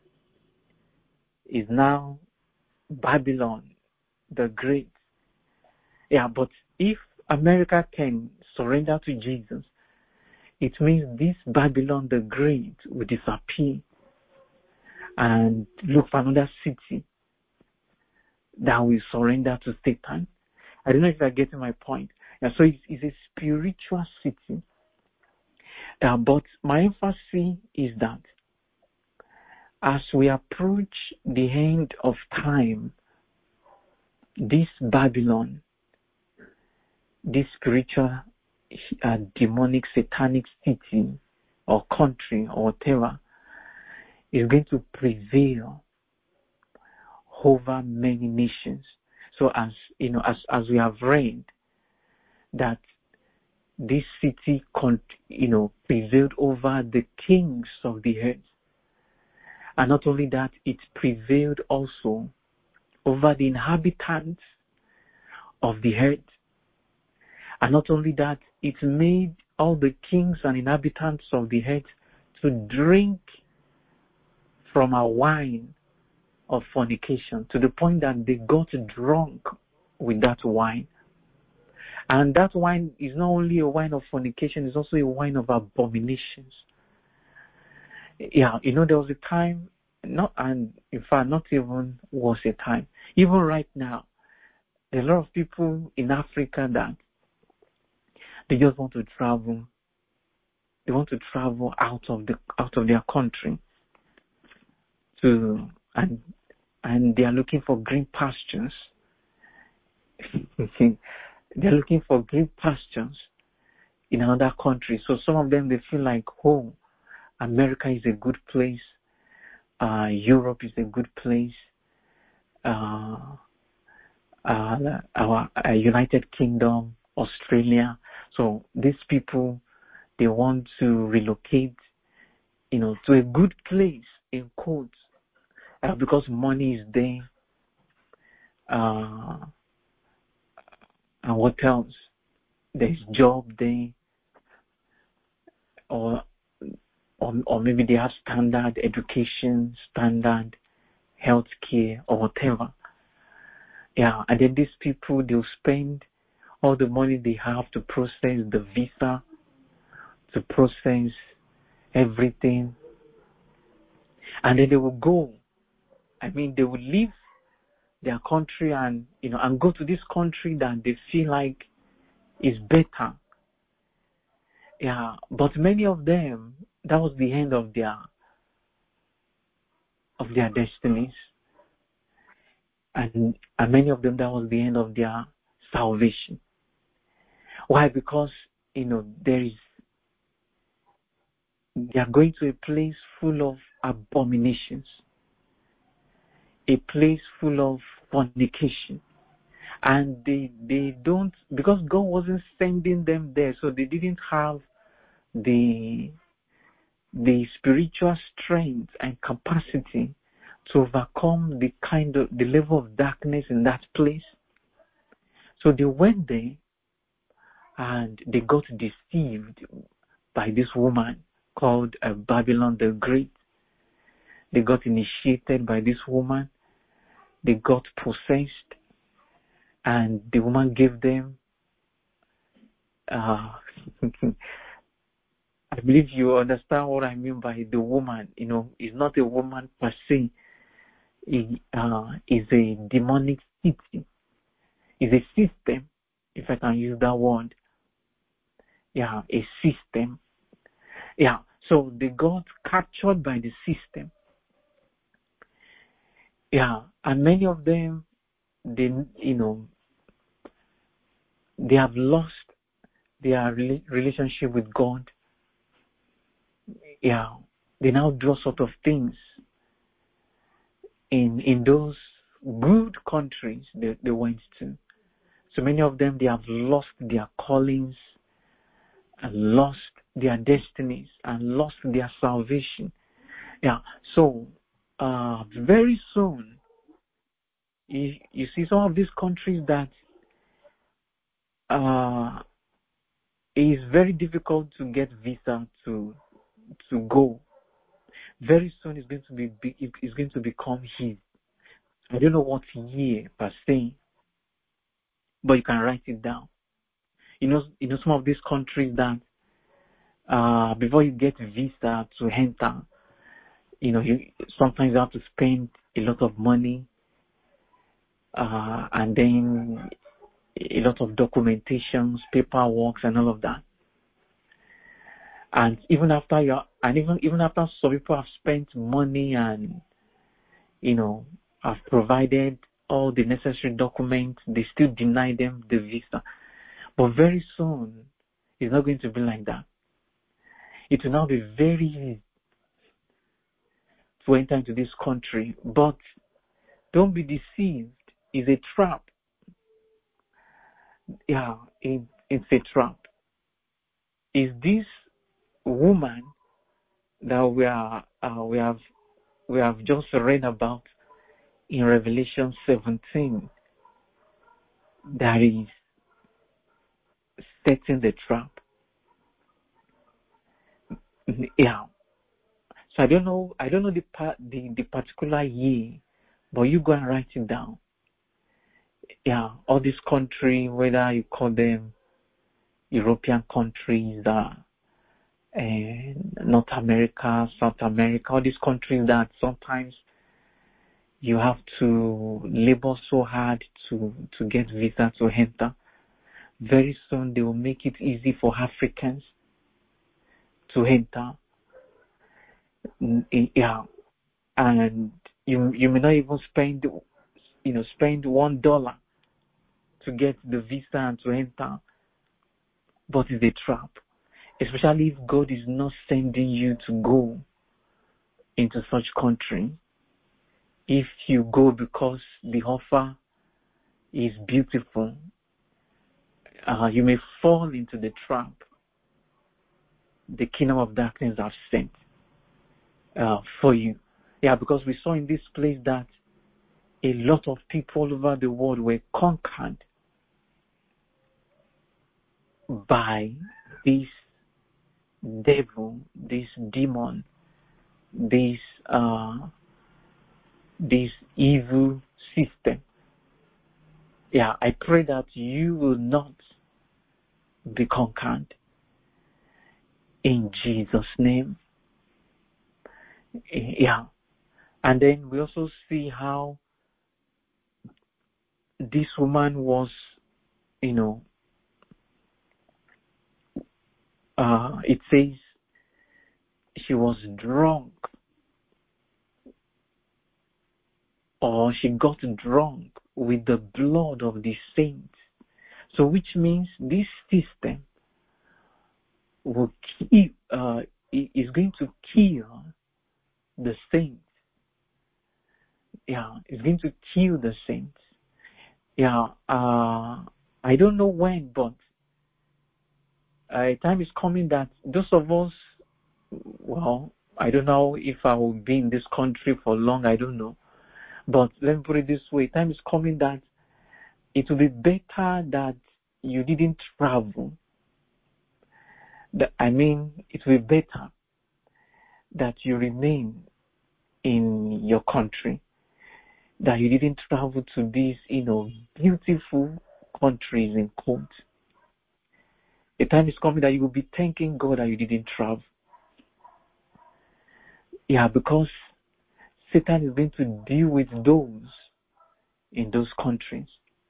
is now Babylon the Great. Yeah, but if America can surrender to Jesus, it means this Babylon the Great will disappear and look for another city that will surrender to Satan. I don't know if you're getting my point. Yeah, so it's, it's a spiritual city. Uh, but my emphasis is that as we approach the end of time, this Babylon, this spiritual, uh, demonic, satanic city or country or whatever, is going to prevail over many nations. So as you know, as as we have read that this city, con- you know, prevailed over the kings of the earth, and not only that, it prevailed also over the inhabitants of the earth, and not only that, it made all the kings and inhabitants of the earth to drink from a wine of fornication, to the point that they got drunk with that wine. And that wine is not only a wine of fornication, it's also a wine of abominations. Yeah, you know, there was a time, not, and in fact, not even was a time. Even right now, there are a lot of people in Africa that they just want to travel. They want to travel out of the out of their country to and and they are looking for green pastures. They're looking for green pastures in another country. So some of them, they feel like, oh, America is a good place. Uh, Europe is a good place. Uh, uh, our uh, United Kingdom, Australia. So these people, they want to relocate, you know, to a good place, in quotes, uh, because money is there. Uh, and what else? There's job there, or, or or maybe they have standard education, standard health care, or whatever. Yeah, and then these people, they'll spend all the money they have to process the visa, to process everything, and then they will go. I mean, they will leave their country and, you know, and go to this country that they feel like is better. Yeah, but many of them, that was the end of their of their destinies, and and many of them, that was the end of their salvation. Why? Because, you know, there is they are going to a place full of abominations, a place full of fornication, and they they don't, because God wasn't sending them there, so they didn't have the the spiritual strength and capacity to overcome the kind of the level of darkness in that place. So they went there and they got deceived by this woman called uh, Babylon the Great. They got initiated by this woman. They got possessed, and the woman gave them uh, I believe you understand what I mean by the woman. You know, it's not a woman per se. It uh, is a demonic city. It's a system, if I can use that word. Yeah, a system. Yeah, so they got captured by the system. Yeah, and many of them, they, you know, they have lost their relationship with God. Yeah, they now do sort of things in in those good countries they, they went to. So many of them, they have lost their callings and lost their destinies and lost their salvation. Yeah, so uh, very soon, you, you see some of these countries that uh, it is very difficult to get visa to to go. Very soon, it's going to be it's going to become easy. I don't know what year per se, but you can write it down. You know, you know some of these countries that uh, before you get visa to enter, You know, you sometimes you have to spend a lot of money, uh, and then a lot of documentations, paperwork, and all of that. And even after you, and even even after some people have spent money and, you know, have provided all the necessary documents, they still deny them the visa. But very soon, it's not going to be like that. It will now be very easy to enter into this country. But don't be deceived. It's a trap. Yeah, it, it's a trap. Is this woman that we are uh, we have we have just read about in Revelation seventeen that is setting the trap? Yeah. So I don't know I don't know the part the, the particular year, but you go and write it down. Yeah, all these countries, whether you call them European countries, uh, and North America, South America, all these countries that sometimes you have to labor so hard to, to get visa to enter. Very soon they will make it easy for Africans to enter. Yeah, and you you may not even spend you know spend one dollar to get the visa and to enter, but it's a trap. Especially if God is not sending you to go into such country. If you go because the offer is beautiful, uh, you may fall into the trap the kingdom of darkness have sent uh, for you. Yeah, because we saw in this place that a lot of people all over the world were conquered by this devil, this demon, this uh, this evil system. Yeah, I pray that you will not be conquered in Jesus' name. Yeah, and then we also see how this woman was, you know, uh, it says she was drunk, or she got drunk with the blood of the saints. So which means this system will kill, uh, is going to kill the saints. Yeah, it's going to kill the saints. Yeah, uh, I don't know when, but a time is coming that those of us, well, I don't know if I will be in this country for long, I don't know. But let me put it this way, time is coming that it will be better that you didn't travel. I mean, it will be better that you remain in your country, that you didn't travel to these, you know, beautiful countries in quotes. The time is coming that you will be thanking God that you didn't travel. Yeah, because Satan is going to deal with those in those countries.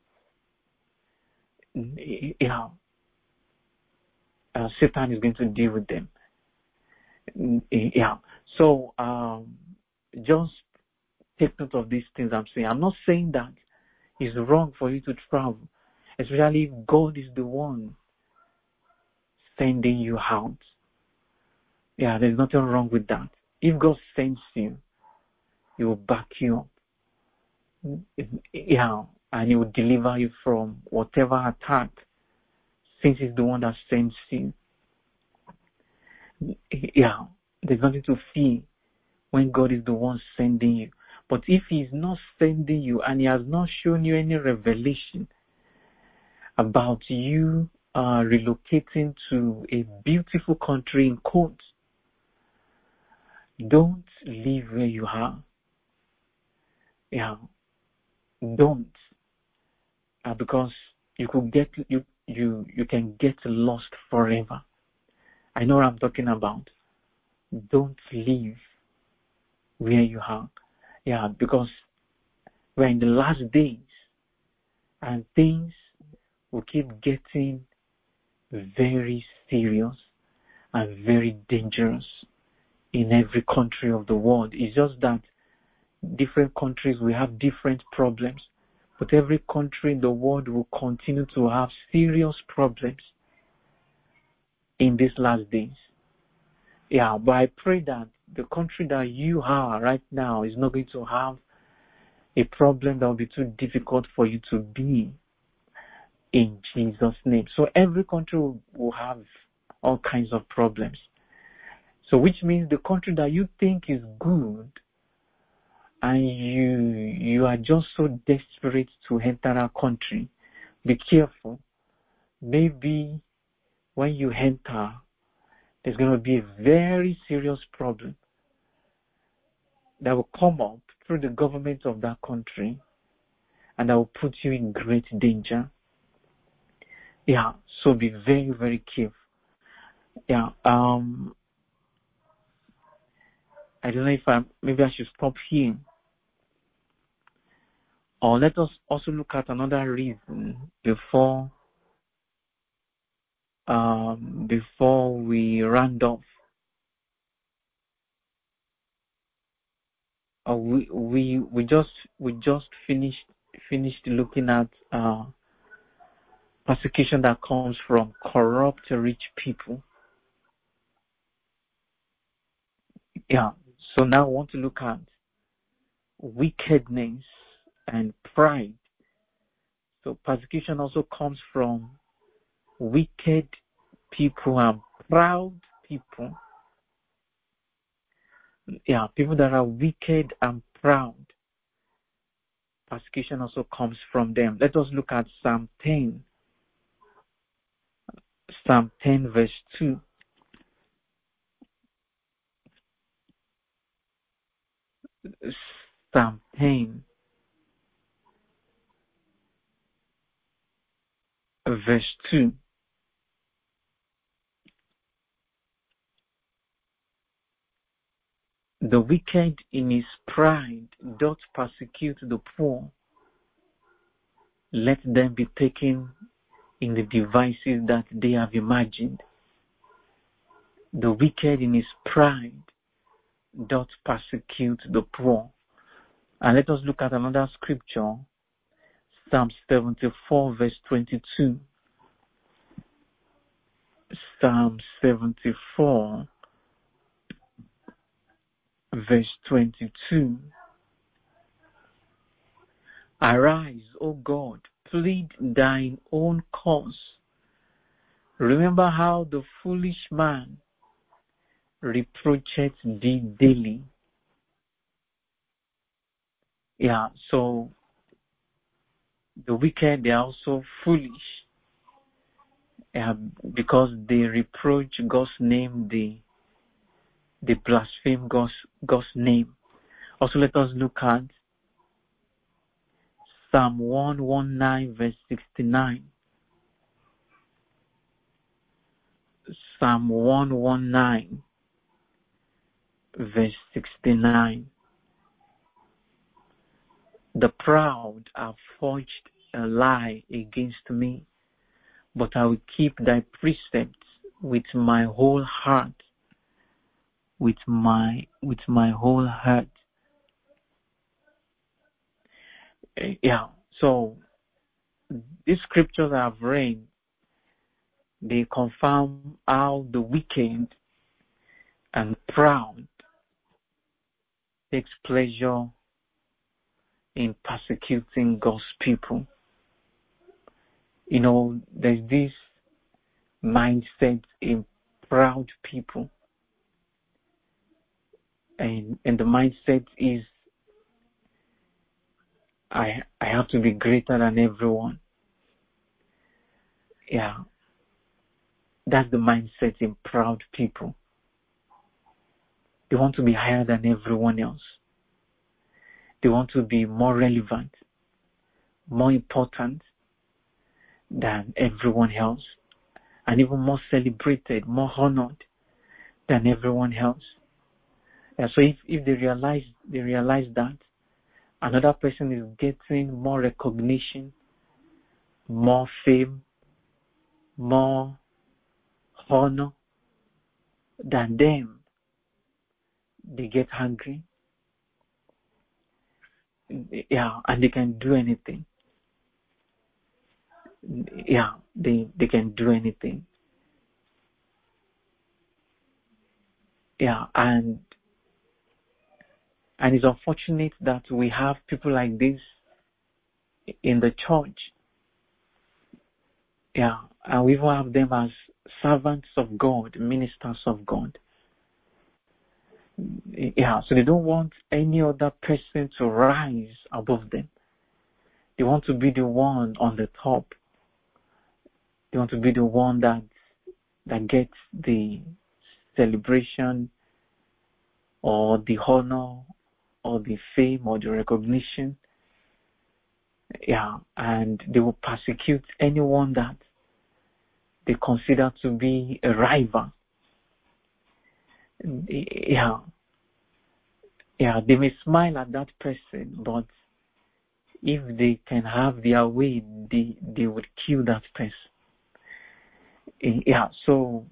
Yeah, uh, Satan is going to deal with them. Yeah, so um, just take note of these things I'm saying. I'm not saying that it's wrong for you to travel, especially if God is the one sending you out. Yeah, there's nothing wrong with that. If God sends you, He will back you up. Yeah, and He will deliver you from whatever attack, since He's the one that sends you. Yeah, there's nothing to fear when God is the one sending you. But if He is not sending you and He has not shown you any revelation about you uh, relocating to a beautiful country in quotes, don't live where you are. Yeah, don't, uh, because you could get you you you can get lost forever. I know what I'm talking about. Don't live where you are. Yeah, because we're in the last days and things will keep getting very serious and very dangerous in every country of the world. It's just that different countries will have different problems, but every country in the world will continue to have serious problems in these last days. Yeah, but I pray that the country that you are right now is not going to have a problem that will be too difficult for you to be in Jesus' name. So every country will, will have all kinds of problems. So which means the country that you think is good and you you are just so desperate to enter that country, be careful. Maybe when you enter, there's going to be a very serious problem that will come up through the government of that country and that will put you in great danger. Yeah, so be very, very careful. Yeah, um, I don't know if I, maybe I should stop here. Or let us also look at another reason before, um, before we round off. Uh, we, we, we just, we just finished, finished looking at, uh, persecution that comes from corrupt rich people. Yeah. So now I want to look at wickedness and pride. So persecution also comes from wicked people and proud people. Yeah, people that are wicked and proud. Persecution also comes from them. Let us look at Psalm ten. Psalm ten verse two. Psalm ten verse two. The wicked in his pride doth persecute the poor. Let them be taken in the devices that they have imagined. The wicked in his pride doth persecute the poor. And let us look at another scripture, Psalm seventy-four verse twenty-two. Psalm seventy-four verse twenty-two. Arise, O God, plead thine own cause. Remember how the foolish man reproacheth thee daily. Yeah, so the wicked, they are also foolish. Yeah, because they reproach God's name, they, they blaspheme God's, God's name. Also, let us look at Psalm one nineteen verse sixty-nine. Psalm one nineteen verse sixty-nine. The proud have forged a lie against me, but I will keep thy precepts with my whole heart. With my with my whole heart. Yeah. So these scriptures I've read, they confirm how the wicked and proud takes pleasure in persecuting God's people. You know, there's this mindset in proud people. And and the mindset is I I have to be greater than everyone. Yeah. That's the mindset in proud people. They want to be higher than everyone else. They want to be more relevant, more important than everyone else, and even more celebrated, more honored than everyone else. Yeah, so if, if they realize they realize that another person is getting more recognition, more fame, more honor than them, they get hungry. Yeah, and they can do anything. Yeah, they they can do anything. Yeah, and and it's unfortunate that we have people like this in the church. Yeah, and we even have them as servants of God, ministers of God. Yeah, so they don't want any other person to rise above them. They want to be the one on the top. They want to be the one that that gets the celebration or the honor or the fame or the recognition. Yeah, and they will persecute anyone that they consider to be a rival. Yeah, yeah, they may smile at that person, but if they can have their way, they, they would kill that person. Yeah, so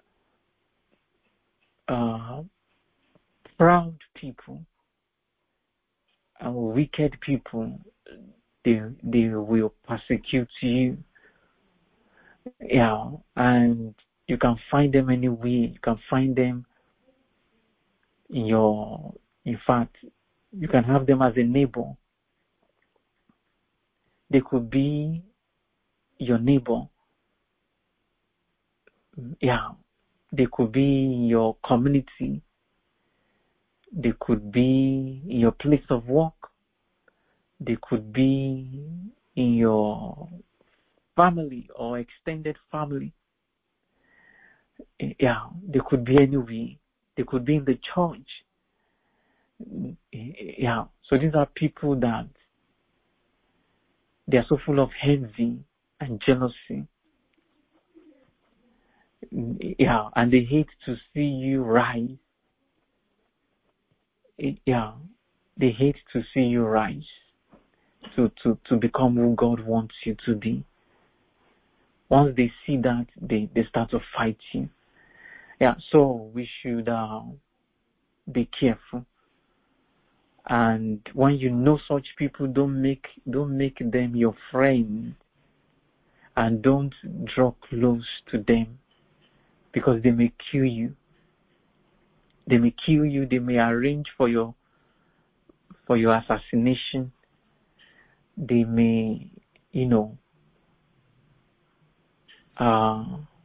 uh, proud people and wicked people, they they will persecute you. Yeah, and you can find them anywhere. You can find them in your, in fact, you can have them as a neighbor. They could be your neighbor. Yeah, they could be in your community. They could be in your place of work. They could be in your family or extended family. Yeah, they could be anywhere. They could be in the church. Yeah, so these are people that they are so full of envy and jealousy. Yeah, and they hate to see you rise. Yeah, they hate to see you rise to, to, to become who God wants you to be. Once they see that, they, they start to fight you. Yeah, so we should uh, be careful. And when you know such people, don't make don't make them your friend, and don't draw close to them, because they may kill you. They may kill you. They may arrange for your for your assassination. They may, you know, uh,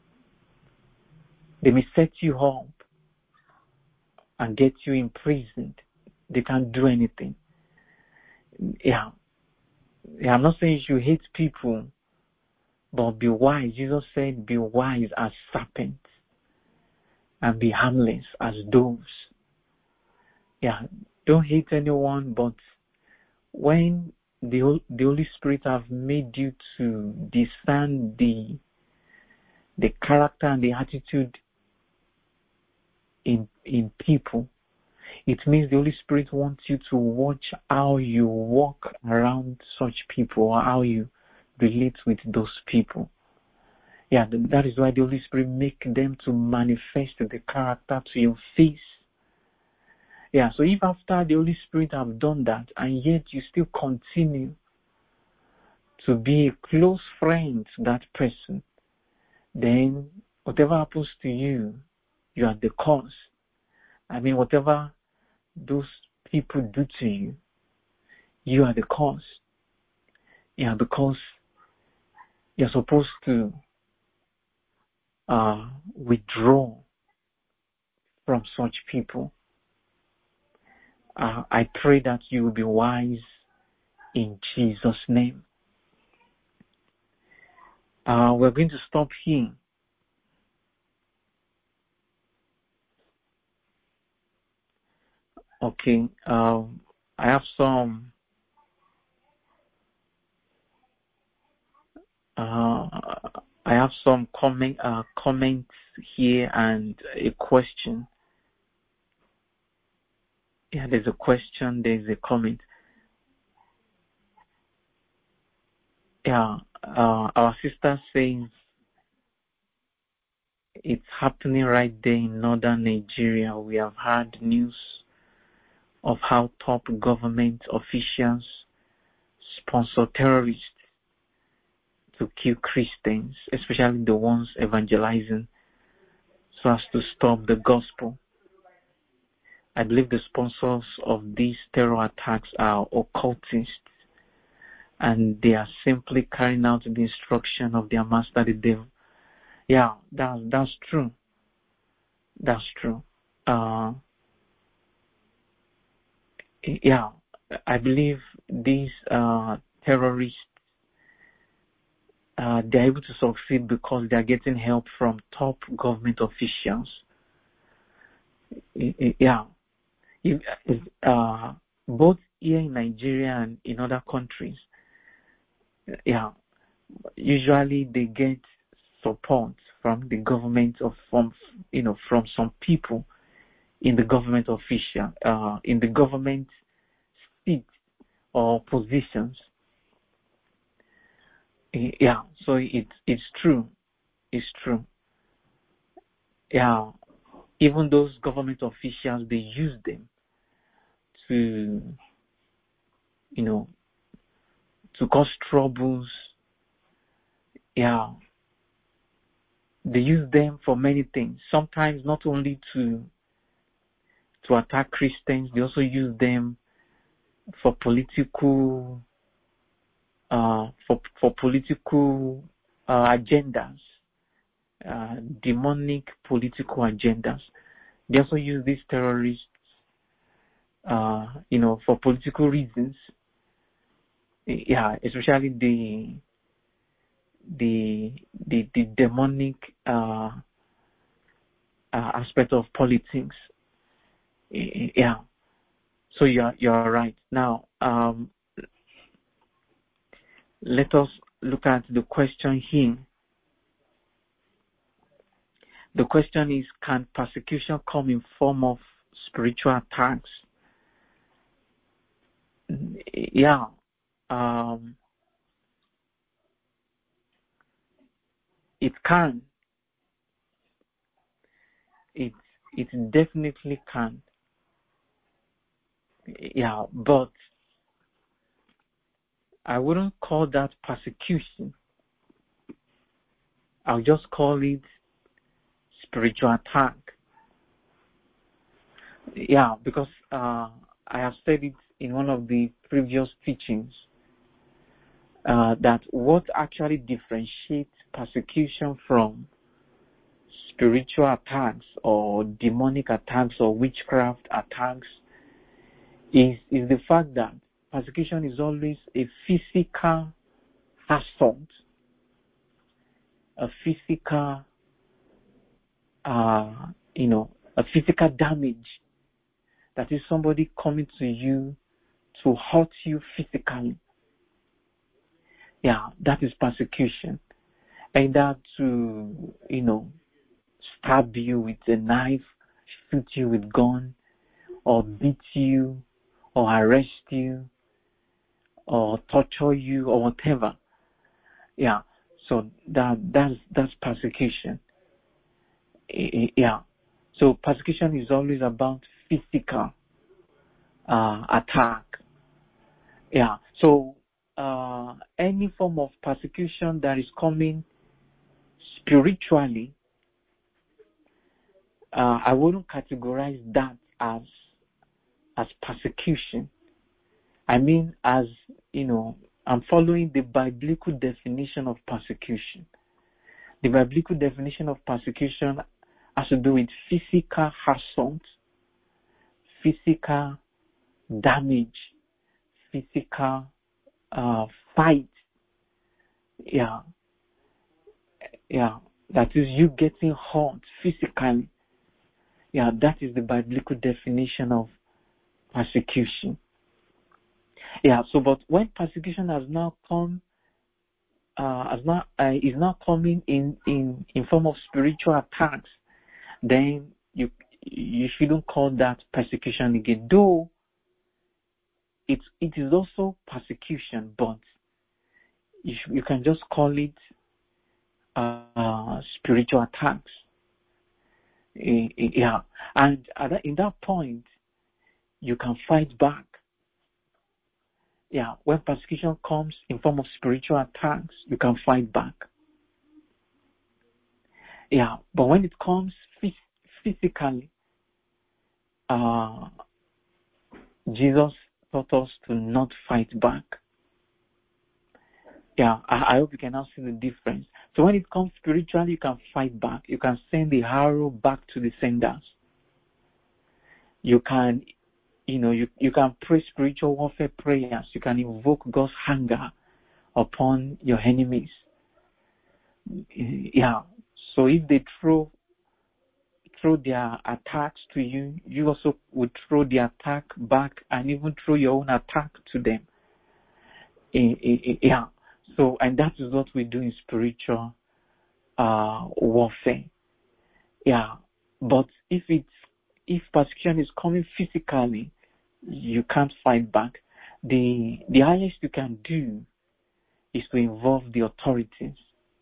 they may set you up and get you imprisoned. They can't do anything. Yeah, yeah. I'm not saying you hate people, but be wise. Jesus said, "Be wise as serpents, and be harmless as doves." Yeah, don't hate anyone, but when the the Holy Spirit have made you to discern the the character and the attitude in in people, it means the Holy Spirit wants you to watch how you walk around such people or how you relate with those people. Yeah, that is why the Holy Spirit make them to manifest the character to your face. Yeah, so if after the Holy Spirit have done that and yet you still continue to be a close friend to that person, then whatever happens to you, you are the cause. I mean, whatever those people do to you, you are the cause. Yeah, because you're supposed to uh, withdraw from such people. Uh, I pray that you will be wise in Jesus' name. Uh, we're going to stop here. Okay. Um, I have some uh, I have some comment uh, comments here and a question. Yeah, there's a question, there's a comment. Yeah, uh, our sister says it's happening right there in northern Nigeria. We have heard news of how top government officials sponsor terrorists to kill Christians, especially the ones evangelizing, so as to stop the gospel. I believe the sponsors of these terror attacks are occultists, and they are simply carrying out the instruction of their master, the devil. Yeah, that's that's true. That's true. Uh, yeah, I believe these uh, terrorists uh, they're able to succeed because they're getting help from top government officials. Yeah, if, uh, both here in Nigeria and in other countries. Yeah, usually they get support from the government or from you know from some people in the government official uh, in the government seat or positions. Yeah, so it's it's true, it's true. Yeah, even those government officials, they use them to you know to cause troubles. Yeah, they use them for many things. Sometimes not only to to attack Christians, they also use them for political uh, for for political uh, agendas, uh, demonic political agendas. They also use these terrorists, uh, you know, for political reasons. Yeah, especially the the the, the demonic uh, uh, aspect of politics. Yeah, so you're you're right. Now, um, let us look at the question here. The question is, can persecution come in form of spiritual attacks? Yeah. Um, it can. It it definitely can. Yeah, but I wouldn't call that persecution. I'll just call it spiritual attack. Yeah, because uh, I have said it in one of the previous teachings uh, that what actually differentiates persecution from spiritual attacks or demonic attacks or witchcraft attacks is is the fact that persecution is always a physical assault, a physical, uh, you know, a physical damage. That is somebody coming to you to hurt you physically. Yeah, that is persecution. Either to, you know, stab you with a knife, shoot you with gun, or beat you, or arrest you, or torture you, or whatever. Yeah, so that that's that's persecution. Yeah, so persecution is always about physical uh, attack. Yeah, so uh, any form of persecution that is coming spiritually, uh, I wouldn't categorize that as as persecution. I mean, as you know, I'm following the biblical definition of persecution. The biblical definition of persecution has to do with physical assault, physical damage, physical uh, fight. Yeah, yeah. That is you getting hurt physically. Yeah, that is the biblical definition of persecution. Yeah. So, but when persecution has now come, uh, has not uh, is now coming in in in form of spiritual attacks, then you you shouldn't call that persecution again. Though it it is also persecution, but you sh- you can just call it uh, spiritual attacks. Eh, eh, Yeah, and at that, in that point, you can fight back. Yeah, when persecution comes in form of spiritual attacks, you can fight back. Yeah, but when it comes phys- physically, uh, Jesus taught us to not fight back. Yeah, I, I hope you can now see the difference. So when it comes spiritually, you can fight back. You can send the arrow back to the senders. You can, you know, you, you can pray spiritual warfare prayers. You can invoke God's anger upon your enemies. Yeah. So if they throw throw their attacks to you, you also would throw the attack back and even throw your own attack to them. Yeah. So, and that is what we do in spiritual uh, warfare. Yeah. But if it's if persecution is coming physically, you can't fight back. The the highest you can do is to involve the authorities.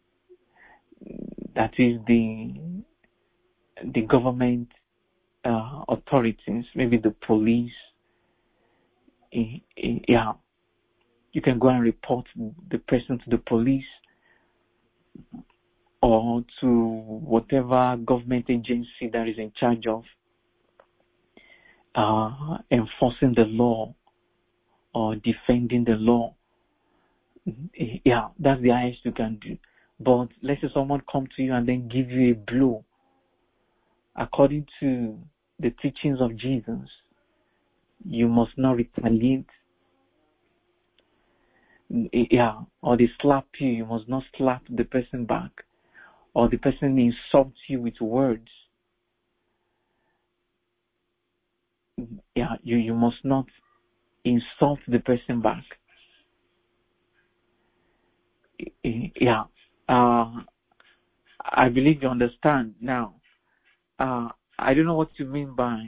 That is the the government uh, authorities, maybe the police. Yeah, you can go and report the person to the police or to whatever government agency that is in charge of uh, enforcing the law or defending the law. Yeah, that's the highest you can do. But let's say someone come to you and then give you a blow. According to the teachings of Jesus, you must not retaliate. Yeah, or they slap you, you must not slap the person back. Or the person insults you with words. Yeah, you, you must not insult the person back. Yeah, uh, I believe you understand now. Uh, I don't know what you mean by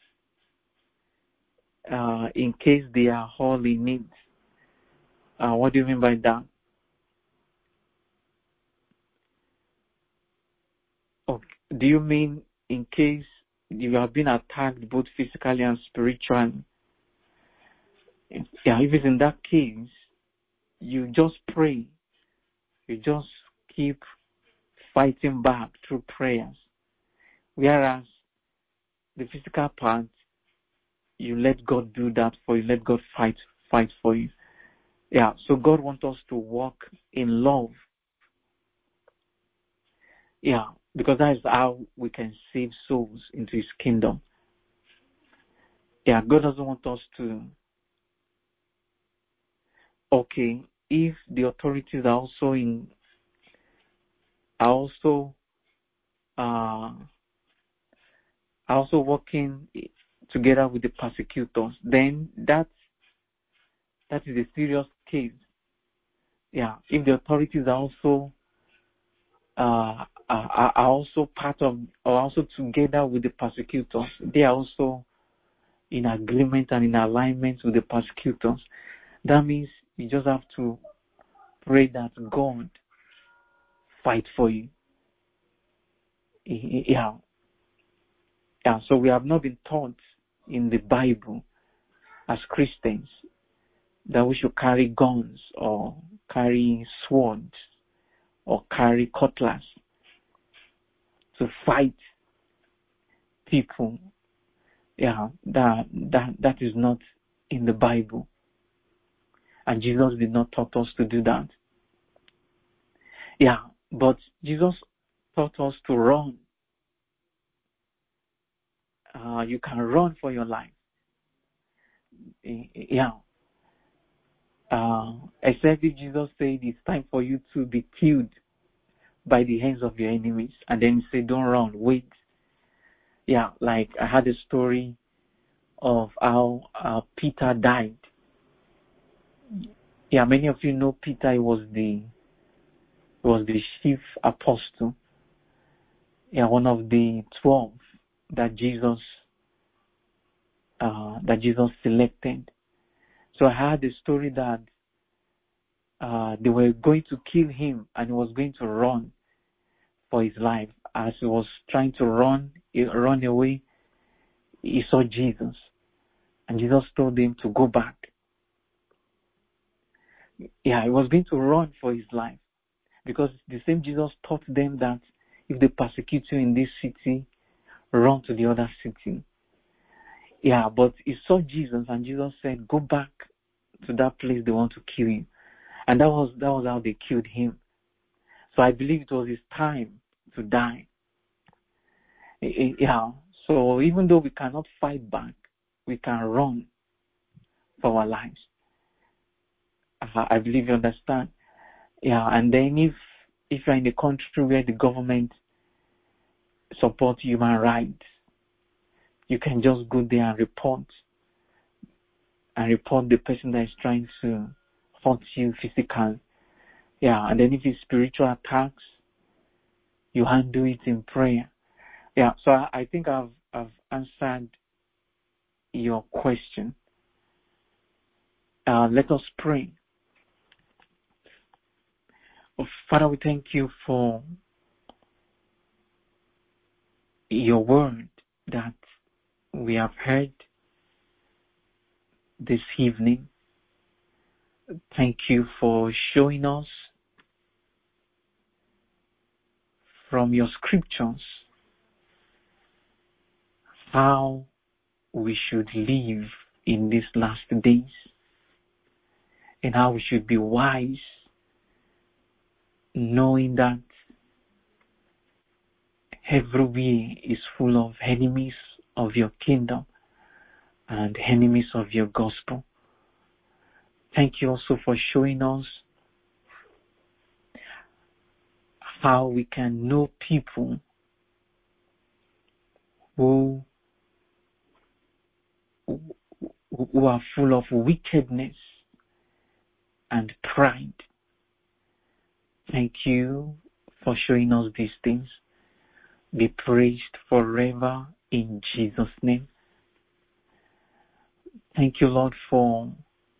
uh, in case they are all in need. Uh, what do you mean by that? Okay. Do you mean in case you have been attacked both physically and spiritually? Yeah, if it's in that case, you just pray. You just keep fighting back through prayers. Whereas the physical part, you let God do that for you. Let God fight, fight for you. Yeah, so God wants us to walk in love. Yeah, because that is how we can save souls into His kingdom. Yeah, God doesn't want us to. Okay, if the authorities are also in, are also, uh, are also working together with the persecutors, then that that is a serious case. Yeah, if the authorities are also uh, are, are also part of, or also together with the persecutors, they are also in agreement and in alignment with the persecutors. That means you just have to pray that God fight for you. Yeah. Yeah. So we have not been taught in the Bible as Christians that we should carry guns or carry swords or carry cutlass to fight people. Yeah, that that that is not in the Bible. And Jesus did not taught us to do that. Yeah, but Jesus taught us to run. Uh, you can run for your life. Yeah. Uh, except if Jesus said it's time for you to be killed by the hands of your enemies, and then he said, don't run, wait. Yeah, like I had a story of how uh, Peter died. Yeah, many of you know Peter. He was the he was the chief apostle. Yeah, one of the twelve. that Jesus uh, that Jesus selected. So I heard the story that uh, they were going to kill him, and he was going to run for his life. As he was trying to run, he run away, he saw Jesus, and Jesus told him to go back. Yeah, he was going to run for his life, because the same Jesus taught them that if they persecute you in this city, run to the other city. Yeah, but he saw Jesus, and Jesus said, go back to that place they want to kill you. And that was that was how they killed him. So I believe it was his time to die. Yeah. So even though we cannot fight back, we can run for our lives. I believe you understand. Yeah. And then if if you're in a country where the government supports human rights, you can just go there and report and report the person that is trying to hurt you physically. Yeah. And then if it's spiritual attacks, you handle it in prayer. Yeah. So I, I think I've I've answered your question. Uh, let us pray. Oh, Father, we thank you for your word that we have heard this evening. Thank you for showing us from your scriptures how we should live in these last days and how we should be wise, knowing that everywhere is full of enemies of your kingdom and enemies of your gospel. Thank you also for showing us how we can know people who, who are full of wickedness and pride. Thank you for showing us these things. Be praised forever in Jesus' name. Thank you, Lord, for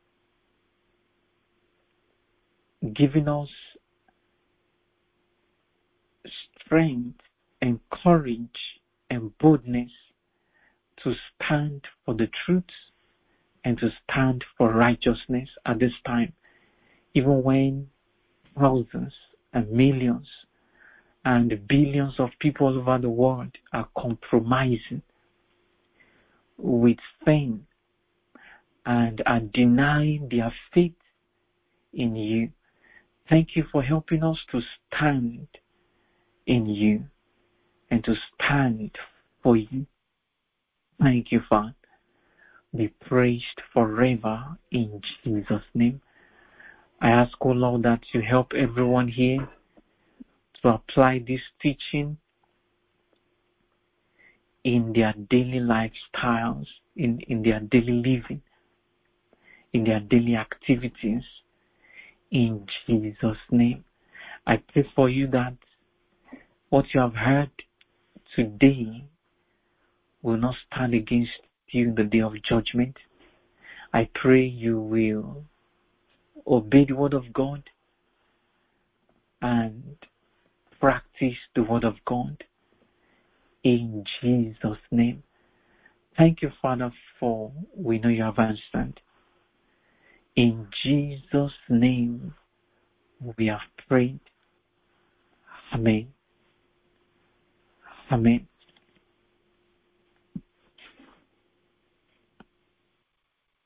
giving us strength and courage and boldness to stand for the truth and to stand for righteousness at this time, even when thousands and millions and billions of people all over the world are compromising with sin and are denying their faith in you. Thank you for helping us to stand in you and to stand for you. Thank you, Father. Be praised forever in Jesus' name. I ask, O Lord, that you help everyone here to apply this teaching in their daily lifestyles, in, in their daily living, in their daily activities. In Jesus' name, I pray for you that what you have heard today will not stand against you in the day of judgment. I pray you will obey the word of God and practice the word of God in Jesus' name. Thank you, Father, for we know you have answered. In Jesus' name we have prayed. Amen. Amen.